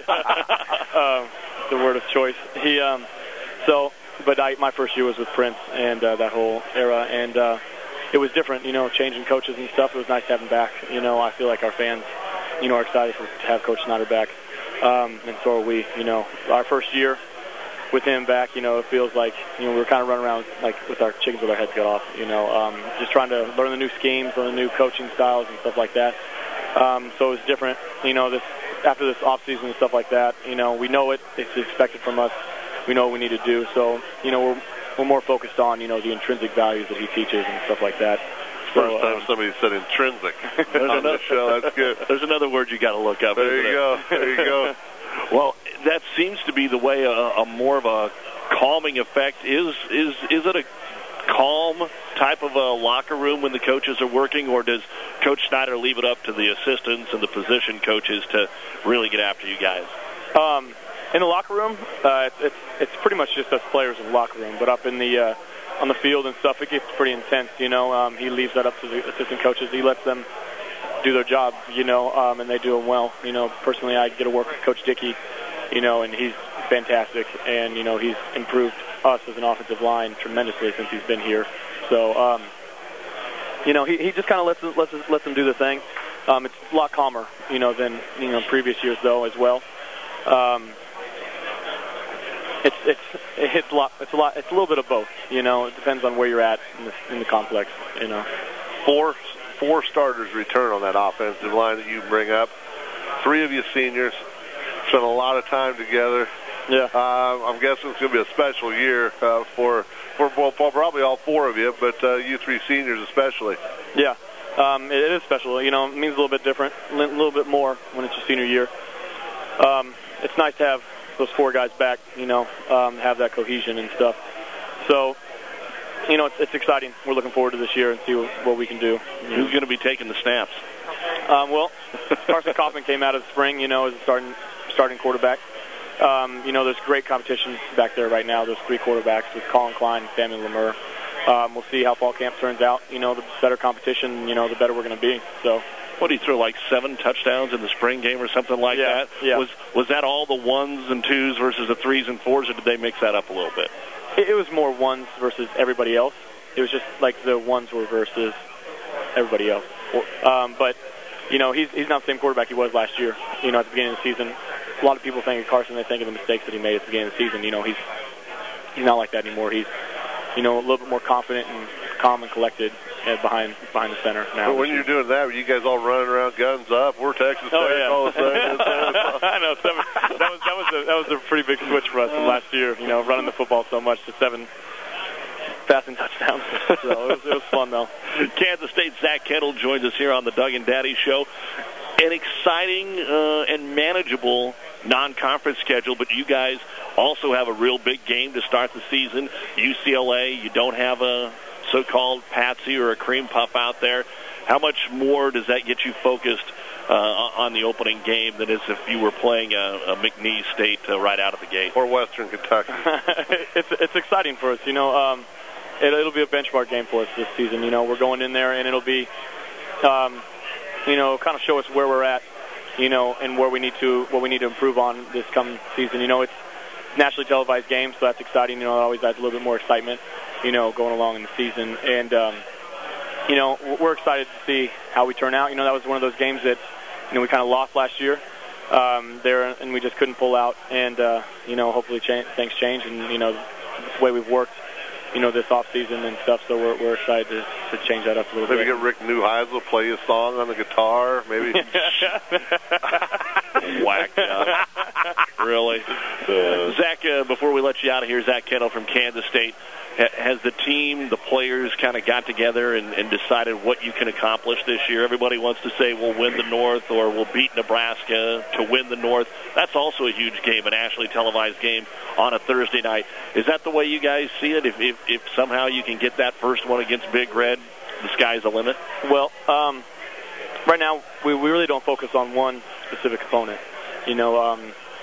um, the word of choice. He um, so, but I, my first year was with Prince and uh, that whole era, and uh, it was different. You know, changing coaches and stuff. It was nice to have him back. You know, I feel like our fans, you know, are excited for, to have Coach Snyder back, um, and so are we. You know, our first year with him back, you know, it feels like, you know, we were kind of running around like with our chickens with our heads cut off, you know, um, just trying to learn the new schemes, learn the new coaching styles and stuff like that. Um, so it was different, you know, this after this off season and stuff like that. You know, we know it; it's expected from us. We know what we need to do. So, you know, we're we're more focused on, you know, the intrinsic values that he teaches and stuff like that. First so, time um, somebody said intrinsic there's on another, the show. That's good. There's another word you got to look up. There you it? go. There you go. Well, that seems to be the way a, a more of a calming effect is. Is is it a calm type of a locker room when the coaches are working, or does Coach Snyder leave it up to the assistants and the position coaches to really get after you guys? Um, in the locker room, uh, it's it's pretty much just us players in the locker room. But up in the uh, on the field and stuff, it gets pretty intense. You know, um, he leaves that up to the assistant coaches. He lets them do their job. You know, um, and they do it well. You know, personally, I get to work with Coach Dickey. You know, and he's fantastic, and you know he's improved us as an offensive line tremendously since he's been here. So, um, you know, he, he just kind of lets lets lets them do the thing. Um, it's a lot calmer, you know, than you know previous years though as well. Um, it's it's it's a lot it's a lot it's a little bit of both. You know, it depends on where you're at in the, in the complex. You know, four four starters return on that offensive line that you bring up. Three of you seniors spent a lot of time together. Yeah, uh, I'm guessing it's going to be a special year uh, for, for for for probably all four of you, but uh, you three seniors especially. Yeah, um, it is special. You know, it means a little bit different, a little bit more when it's your senior year. Um, it's nice to have those four guys back. You know, um, have that cohesion and stuff. So, you know, it's, it's exciting. We're looking forward to this year and see what, what we can do. Who's going to be taking the snaps? Um, well, Carson Kaufman came out of the spring, you know, as a starting starting quarterback. Um, you know, there's great competition back there right now. Those three quarterbacks with Colin Klein and Samuel Lemur. Um, we'll see how fall camp turns out. You know, the better competition, you know, the better we're going to be. So. What, did he throw like seven touchdowns in the spring game or something like yeah, that? Yeah. Was was that all the ones and twos versus the threes and fours, or did they mix that up a little bit? It, it was more ones versus everybody else. It was just like the ones were versus everybody else. Um, but, you know, he's he's not the same quarterback he was last year. You know, at the beginning of the season, a lot of people think of Carson, they think of the mistakes that he made at the beginning of the season. You know, he's he's not like that anymore. He's, you know, a little bit more confident and calm and collected behind behind the center now. But when you're doing that, you guys all running around, guns up, we're Texas Tech oh, yeah. all of a sudden. I know. Seven, that was that was a, that was a pretty big switch for us from last year. You know, running the football so much to seven passing touchdowns. So it was, it was fun though. Kansas State Zach Kendall joins us here on the Doug and Daddy Show. An exciting uh, and manageable non-conference schedule, but you guys also have a real big game to start the season. U C L A, you don't have a so-called patsy or a cream puff out there. How much more does that get you focused uh, on the opening game than as if you were playing a, a McNeese State uh, right out of the gate? Or Western Kentucky. it's it's exciting for us. You know, um, it, it'll be a benchmark game for us this season. You know, we're going in there, and it'll be, um, you know, kind of show us where we're at, you know, and where we need to, what we need to improve on this coming season. You know, it's nationally televised game, so that's exciting. You know, it always adds a little bit more excitement, you know, going along in the season. And, um, you know, we're excited to see how we turn out. You know, that was one of those games that, you know, we kind of lost last year um, there, and we just couldn't pull out. And, uh, you know, hopefully cha- things change, and, you know, the way we've worked, you know, this off season and stuff, so we're, we're excited to, to change that up a little Maybe bit. get Rick Neuheisel play a song on the guitar, maybe. Whacked up. Really? Uh, Zach, uh, before we let you out of here, Zach Kendall from Kansas State, ha- has the team, the players kind of got together and, and decided what you can accomplish this year? Everybody wants to say we'll win the North or we'll beat Nebraska to win the North. That's also a huge game, a nationally televised game on a Thursday night. Is that the way you guys see it? If, if, if somehow you can get that first one against Big Red, the sky's the limit? Well, um, right now we, we really don't focus on one specific opponent. You know, um,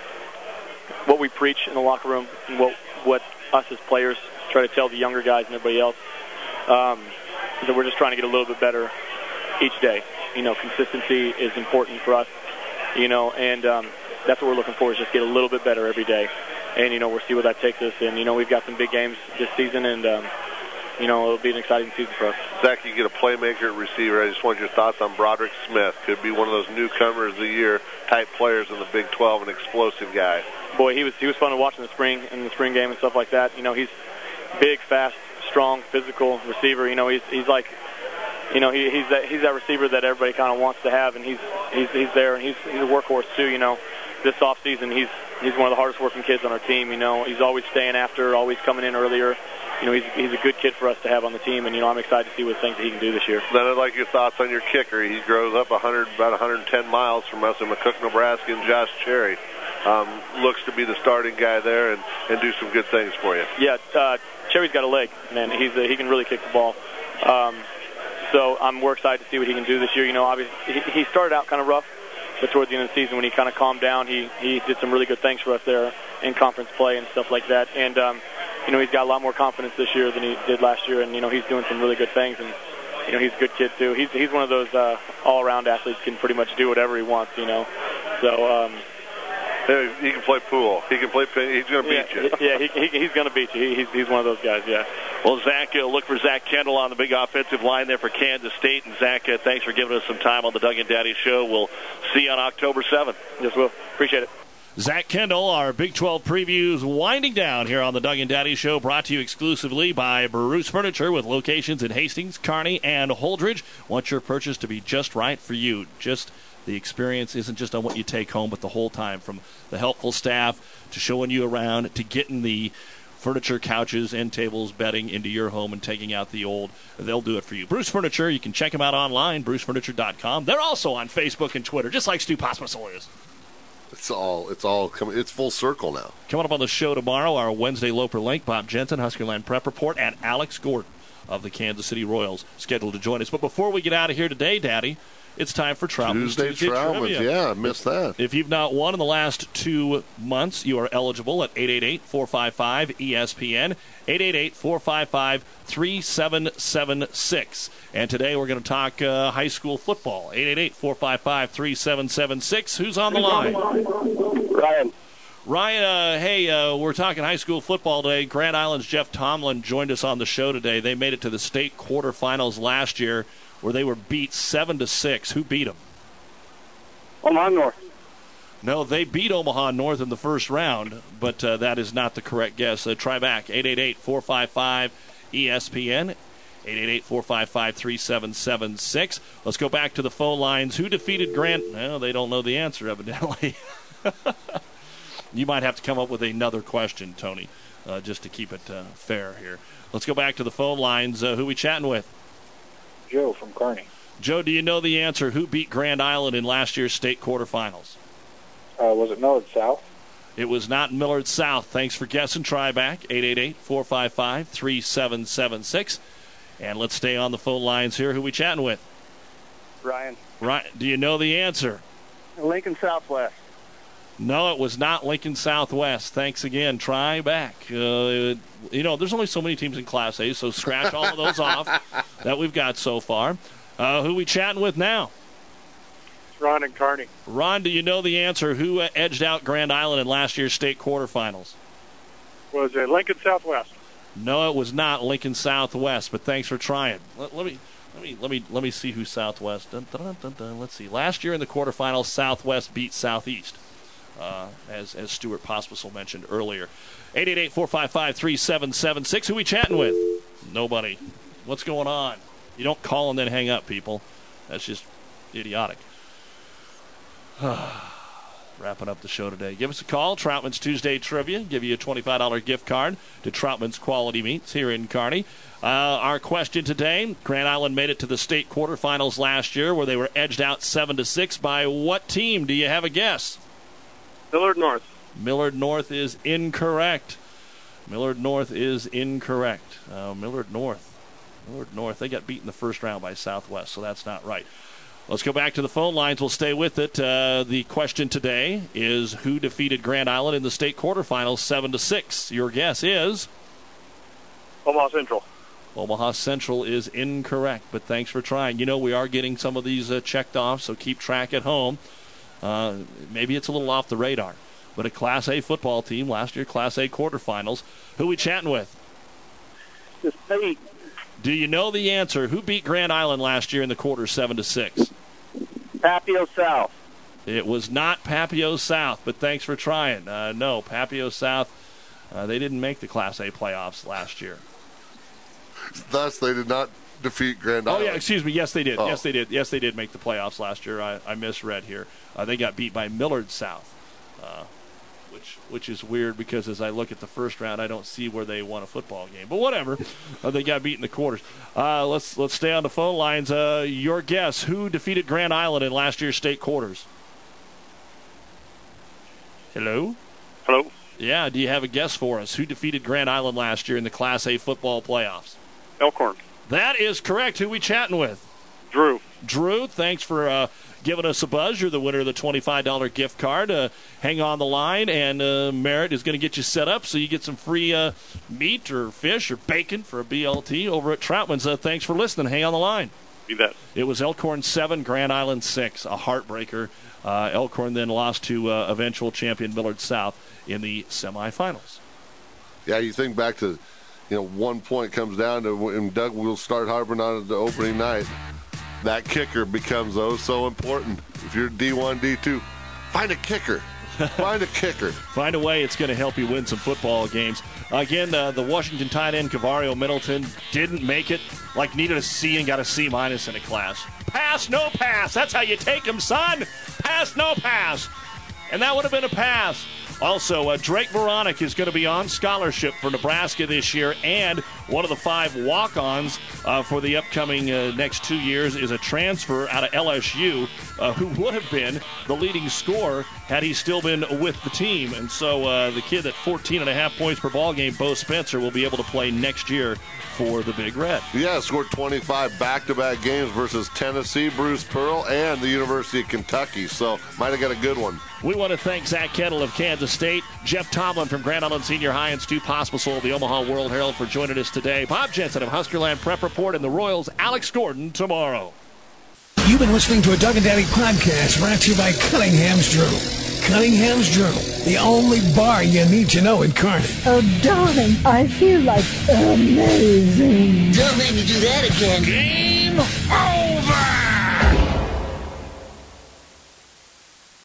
what we preach in the locker room and what, what us as players try to tell the younger guys and everybody else um, is that we're just trying to get a little bit better each day. You know, consistency is important for us, you know, and um, that's what we're looking for, is just get a little bit better every day. And, you know, we'll see where that takes us. And, you know, we've got some big games this season, and, um, you know, it'll be an exciting season for us. Zach, you get a playmaker at receiver. I just want your thoughts on Broderick Smith. Could be one of those newcomers of the year type players in the Big twelve, an explosive guy. Boy, he was he was fun to watch in the spring, in the spring game and stuff like that. You know, he's big, fast, strong, physical receiver. You know, he's he's like, you know, he, he's that he's that receiver that everybody kind of wants to have, and he's he's he's there, and he's he's a workhorse too. You know, this off season, he's he's one of the hardest working kids on our team. You know, he's always staying after, always coming in earlier. You know, he's he's a good kid for us to have on the team, and, you know, I'm excited to see what things that he can do this year. Then I'd like your thoughts on your kicker. He grows up one hundred, about one hundred ten miles from us in McCook, Nebraska, and Josh Cherry. Um, looks to be the starting guy there and, and do some good things for you. Yeah, uh, Cherry's got a leg, man. He's a, he can really kick the ball. Um, so I'm more excited to see what he can do this year. You know, obviously he, he started out kind of rough, but towards the end of the season when he kind of calmed down, he, he did some really good things for us there in conference play and stuff like that. And, um, you know, he's got a lot more confidence this year than he did last year, and, you know, he's doing some really good things. And, you know, he's a good kid, too. He's he's one of those uh, all-around athletes, can pretty much do whatever he wants, you know. So, um, yeah, he can play pool. He can play pin. He's going to beat yeah, you. Yeah, he, he, he's going to beat you. He, he's, he's one of those guys, yeah. Well, Zach, uh, look for Zach Kendall on the big offensive line there for Kansas State. And, Zach, uh, thanks for giving us some time on the Doug and Daddy Show. We'll see you on October seventh. Yes, Will. Appreciate it. Zach Kendall, our Big twelve previews winding down here on the Doug and Daddy Show, brought to you exclusively by Bruce Furniture with locations in Hastings, Kearney, and Holdridge. Want your purchase to be just right for you. Just the experience isn't just on what you take home, but the whole time, from the helpful staff to showing you around to getting the furniture, couches, end tables, bedding into your home and taking out the old. They'll do it for you. Bruce Furniture, you can check them out online, bruce furniture dot com. They're also on Facebook and Twitter, just like Stu Pospisil is. It's all, it's all coming. It's full circle now. Coming up on the show tomorrow, our Wednesday Loper Link, Bob Jensen, Huskerland Prep Report, and Alex Gordon of the Kansas City Royals scheduled to join us. But before we get out of here today, Daddy, It's time for Troutman's Tuesday, Tuesday Troutman's. Trivia. Yeah, I missed that. If you've not won in the last two months, you are eligible at eight eight eight, four five five, E S P N, eight eight eight, four five five, three seven seven six. And today we're going to talk uh, high school football. eight eight eight, four five five, three seven seven six. Who's on the line? Ryan. Ryan, uh, hey, uh, we're talking high school football today. Grand Island's Jeff Tomlin joined us on the show today. They made it to the state quarterfinals last year, where they were beat seven to six. Who beat them? Omaha North. No, they beat Omaha North in the first round, but uh, that is not the correct guess. Uh, try back. eight eight eight, four five five, E S P N. eight eight eight, four five five, three seven seven six. Let's go back to the phone lines. Who defeated Grand? Well, they don't know the answer, evidently. You might have to come up with another question, Tony, uh, just to keep it uh, fair here. Let's go back to the phone lines. Uh, who we chatting with? Joe from Kearney. Joe, do you know the answer? Who beat Grand Island in last year's state quarterfinals? Uh, was it Millard South? It was not Millard South. Thanks for guessing. Try back. eight eight eight, four five five, three seven seven six. And let's stay on the phone lines here. Who we chatting with? Ryan. Ryan, do you know the answer? Lincoln Southwest. No, it was not Lincoln Southwest. Thanks again. Try back. Uh, you know, there's only so many teams in Class A, so scratch all of those off that we've got so far. Uh, who we chatting with now? It's Ron and Kearney. Ron, do you know the answer? Who uh, edged out Grand Island in last year's state quarterfinals? Was it Lincoln Southwest? No, it was not Lincoln Southwest, but thanks for trying. Let, let me... Let me let me let me see who Southwest. Dun, dun, dun, dun. Let's see. Last year in the quarterfinals, Southwest beat Southeast. Uh, as as Stuart Pospisil mentioned earlier. eight eight eight, four five five, three seven seven six. Who we chatting with? Nobody. What's going on? You don't call and then hang up, people. That's just idiotic. Wrapping up the show today. Give us a call. Troutman's Tuesday Trivia. Give you a twenty-five dollars gift card to Troutman's Quality Meats here in Kearney. Uh, our question today, Grand Island made it to the state quarterfinals last year where they were edged out seven to six by what team? Do you have a guess? Millard North. Millard North is incorrect. Millard North is incorrect. Uh, Millard North. Millard North. They got beat in the first round by Southwest, so that's not right. Let's go back to the phone lines. We'll stay with it. Uh, the question today is who defeated Grand Island in the state quarterfinals seven to six? Your guess is? Omaha Central. Omaha Central is incorrect, but thanks for trying. You know, we are getting some of these uh, checked off, so keep track at home. Uh, maybe it's a little off the radar, but a Class A football team last year, Class A quarterfinals. Who we chatting with? It's Pete. Do you know the answer? Who beat Grand Island last year in the quarter seven to six? Papio South. It was not Papio South, but thanks for trying. Uh, no, Papio South, uh, they didn't make the Class A playoffs last year. Thus, they did not defeat Grand Island. Oh, yeah, excuse me. Yes, they did. Oh. Yes, they did. Yes, they did make the playoffs last year. I, I misread here. Uh, they got beat by Millard South, uh, which which is weird because as I look at the first round, I don't see where they won a football game. But whatever. Uh, they got beat in the quarters. Uh, let's let's stay on the phone lines. Uh, your guess, who defeated Grand Island in last year's state quarters? Hello? Hello? Yeah, do you have a guess for us? Who defeated Grand Island last year in the Class A football playoffs? Elkhorn. That is correct. Who we chatting with? Drew. Drew, thanks for uh, giving us a buzz. You're the winner of the twenty-five dollars gift card. Uh, hang on the line, and uh, Merritt is going to get you set up so you get some free uh, meat or fish or bacon for a B L T over at Troutman's. Uh, thanks for listening. Hang on the line. You bet. It was Elkhorn seven, Grand Island six, a heartbreaker. Uh, Elkhorn then lost to uh, eventual champion Millard South in the semifinals. Yeah, you think back to, you know, one point comes down to when Doug will start harping on it the opening night. That kicker becomes oh so important. If you're D one, D two, find a kicker. Find a kicker. Find a way. It's going to help you win some football games. Again, uh, the Washington tight end, Cavario Middleton, didn't make it. Like, needed a C and got a C minus in a class. Pass, no pass. That's how you take them, son. Pass, no pass. And that would have been a pass. Also, uh, Drake Veronic is going to be on scholarship for Nebraska this year, and one of the five walk-ons uh, for the upcoming uh, next two years is a transfer out of L S U uh, who would have been the leading scorer had he still been with the team. And so uh, the kid at fourteen and a half points per ball game, Bo Spencer, will be able to play next year for the Big Red. Yeah, scored twenty-five back-to-back games versus Tennessee, Bruce Pearl, and the University of Kentucky. So might have got a good one. We want to thank Zach Kettle of Kansas State, Jeff Tomlin from Grand Island Senior High, and Stu Pospisil of the Omaha World Herald for joining us today. Bob Jensen of Huskerland Prep Report and the Royals, Alex Gordon tomorrow. You've been listening to a Doug and Daddy podcast brought to you by Cunningham's Journal. Cunningham's Journal, the only bar you need to know in Kearney. Oh, darling, I feel like amazing. Don't make me do that again. Game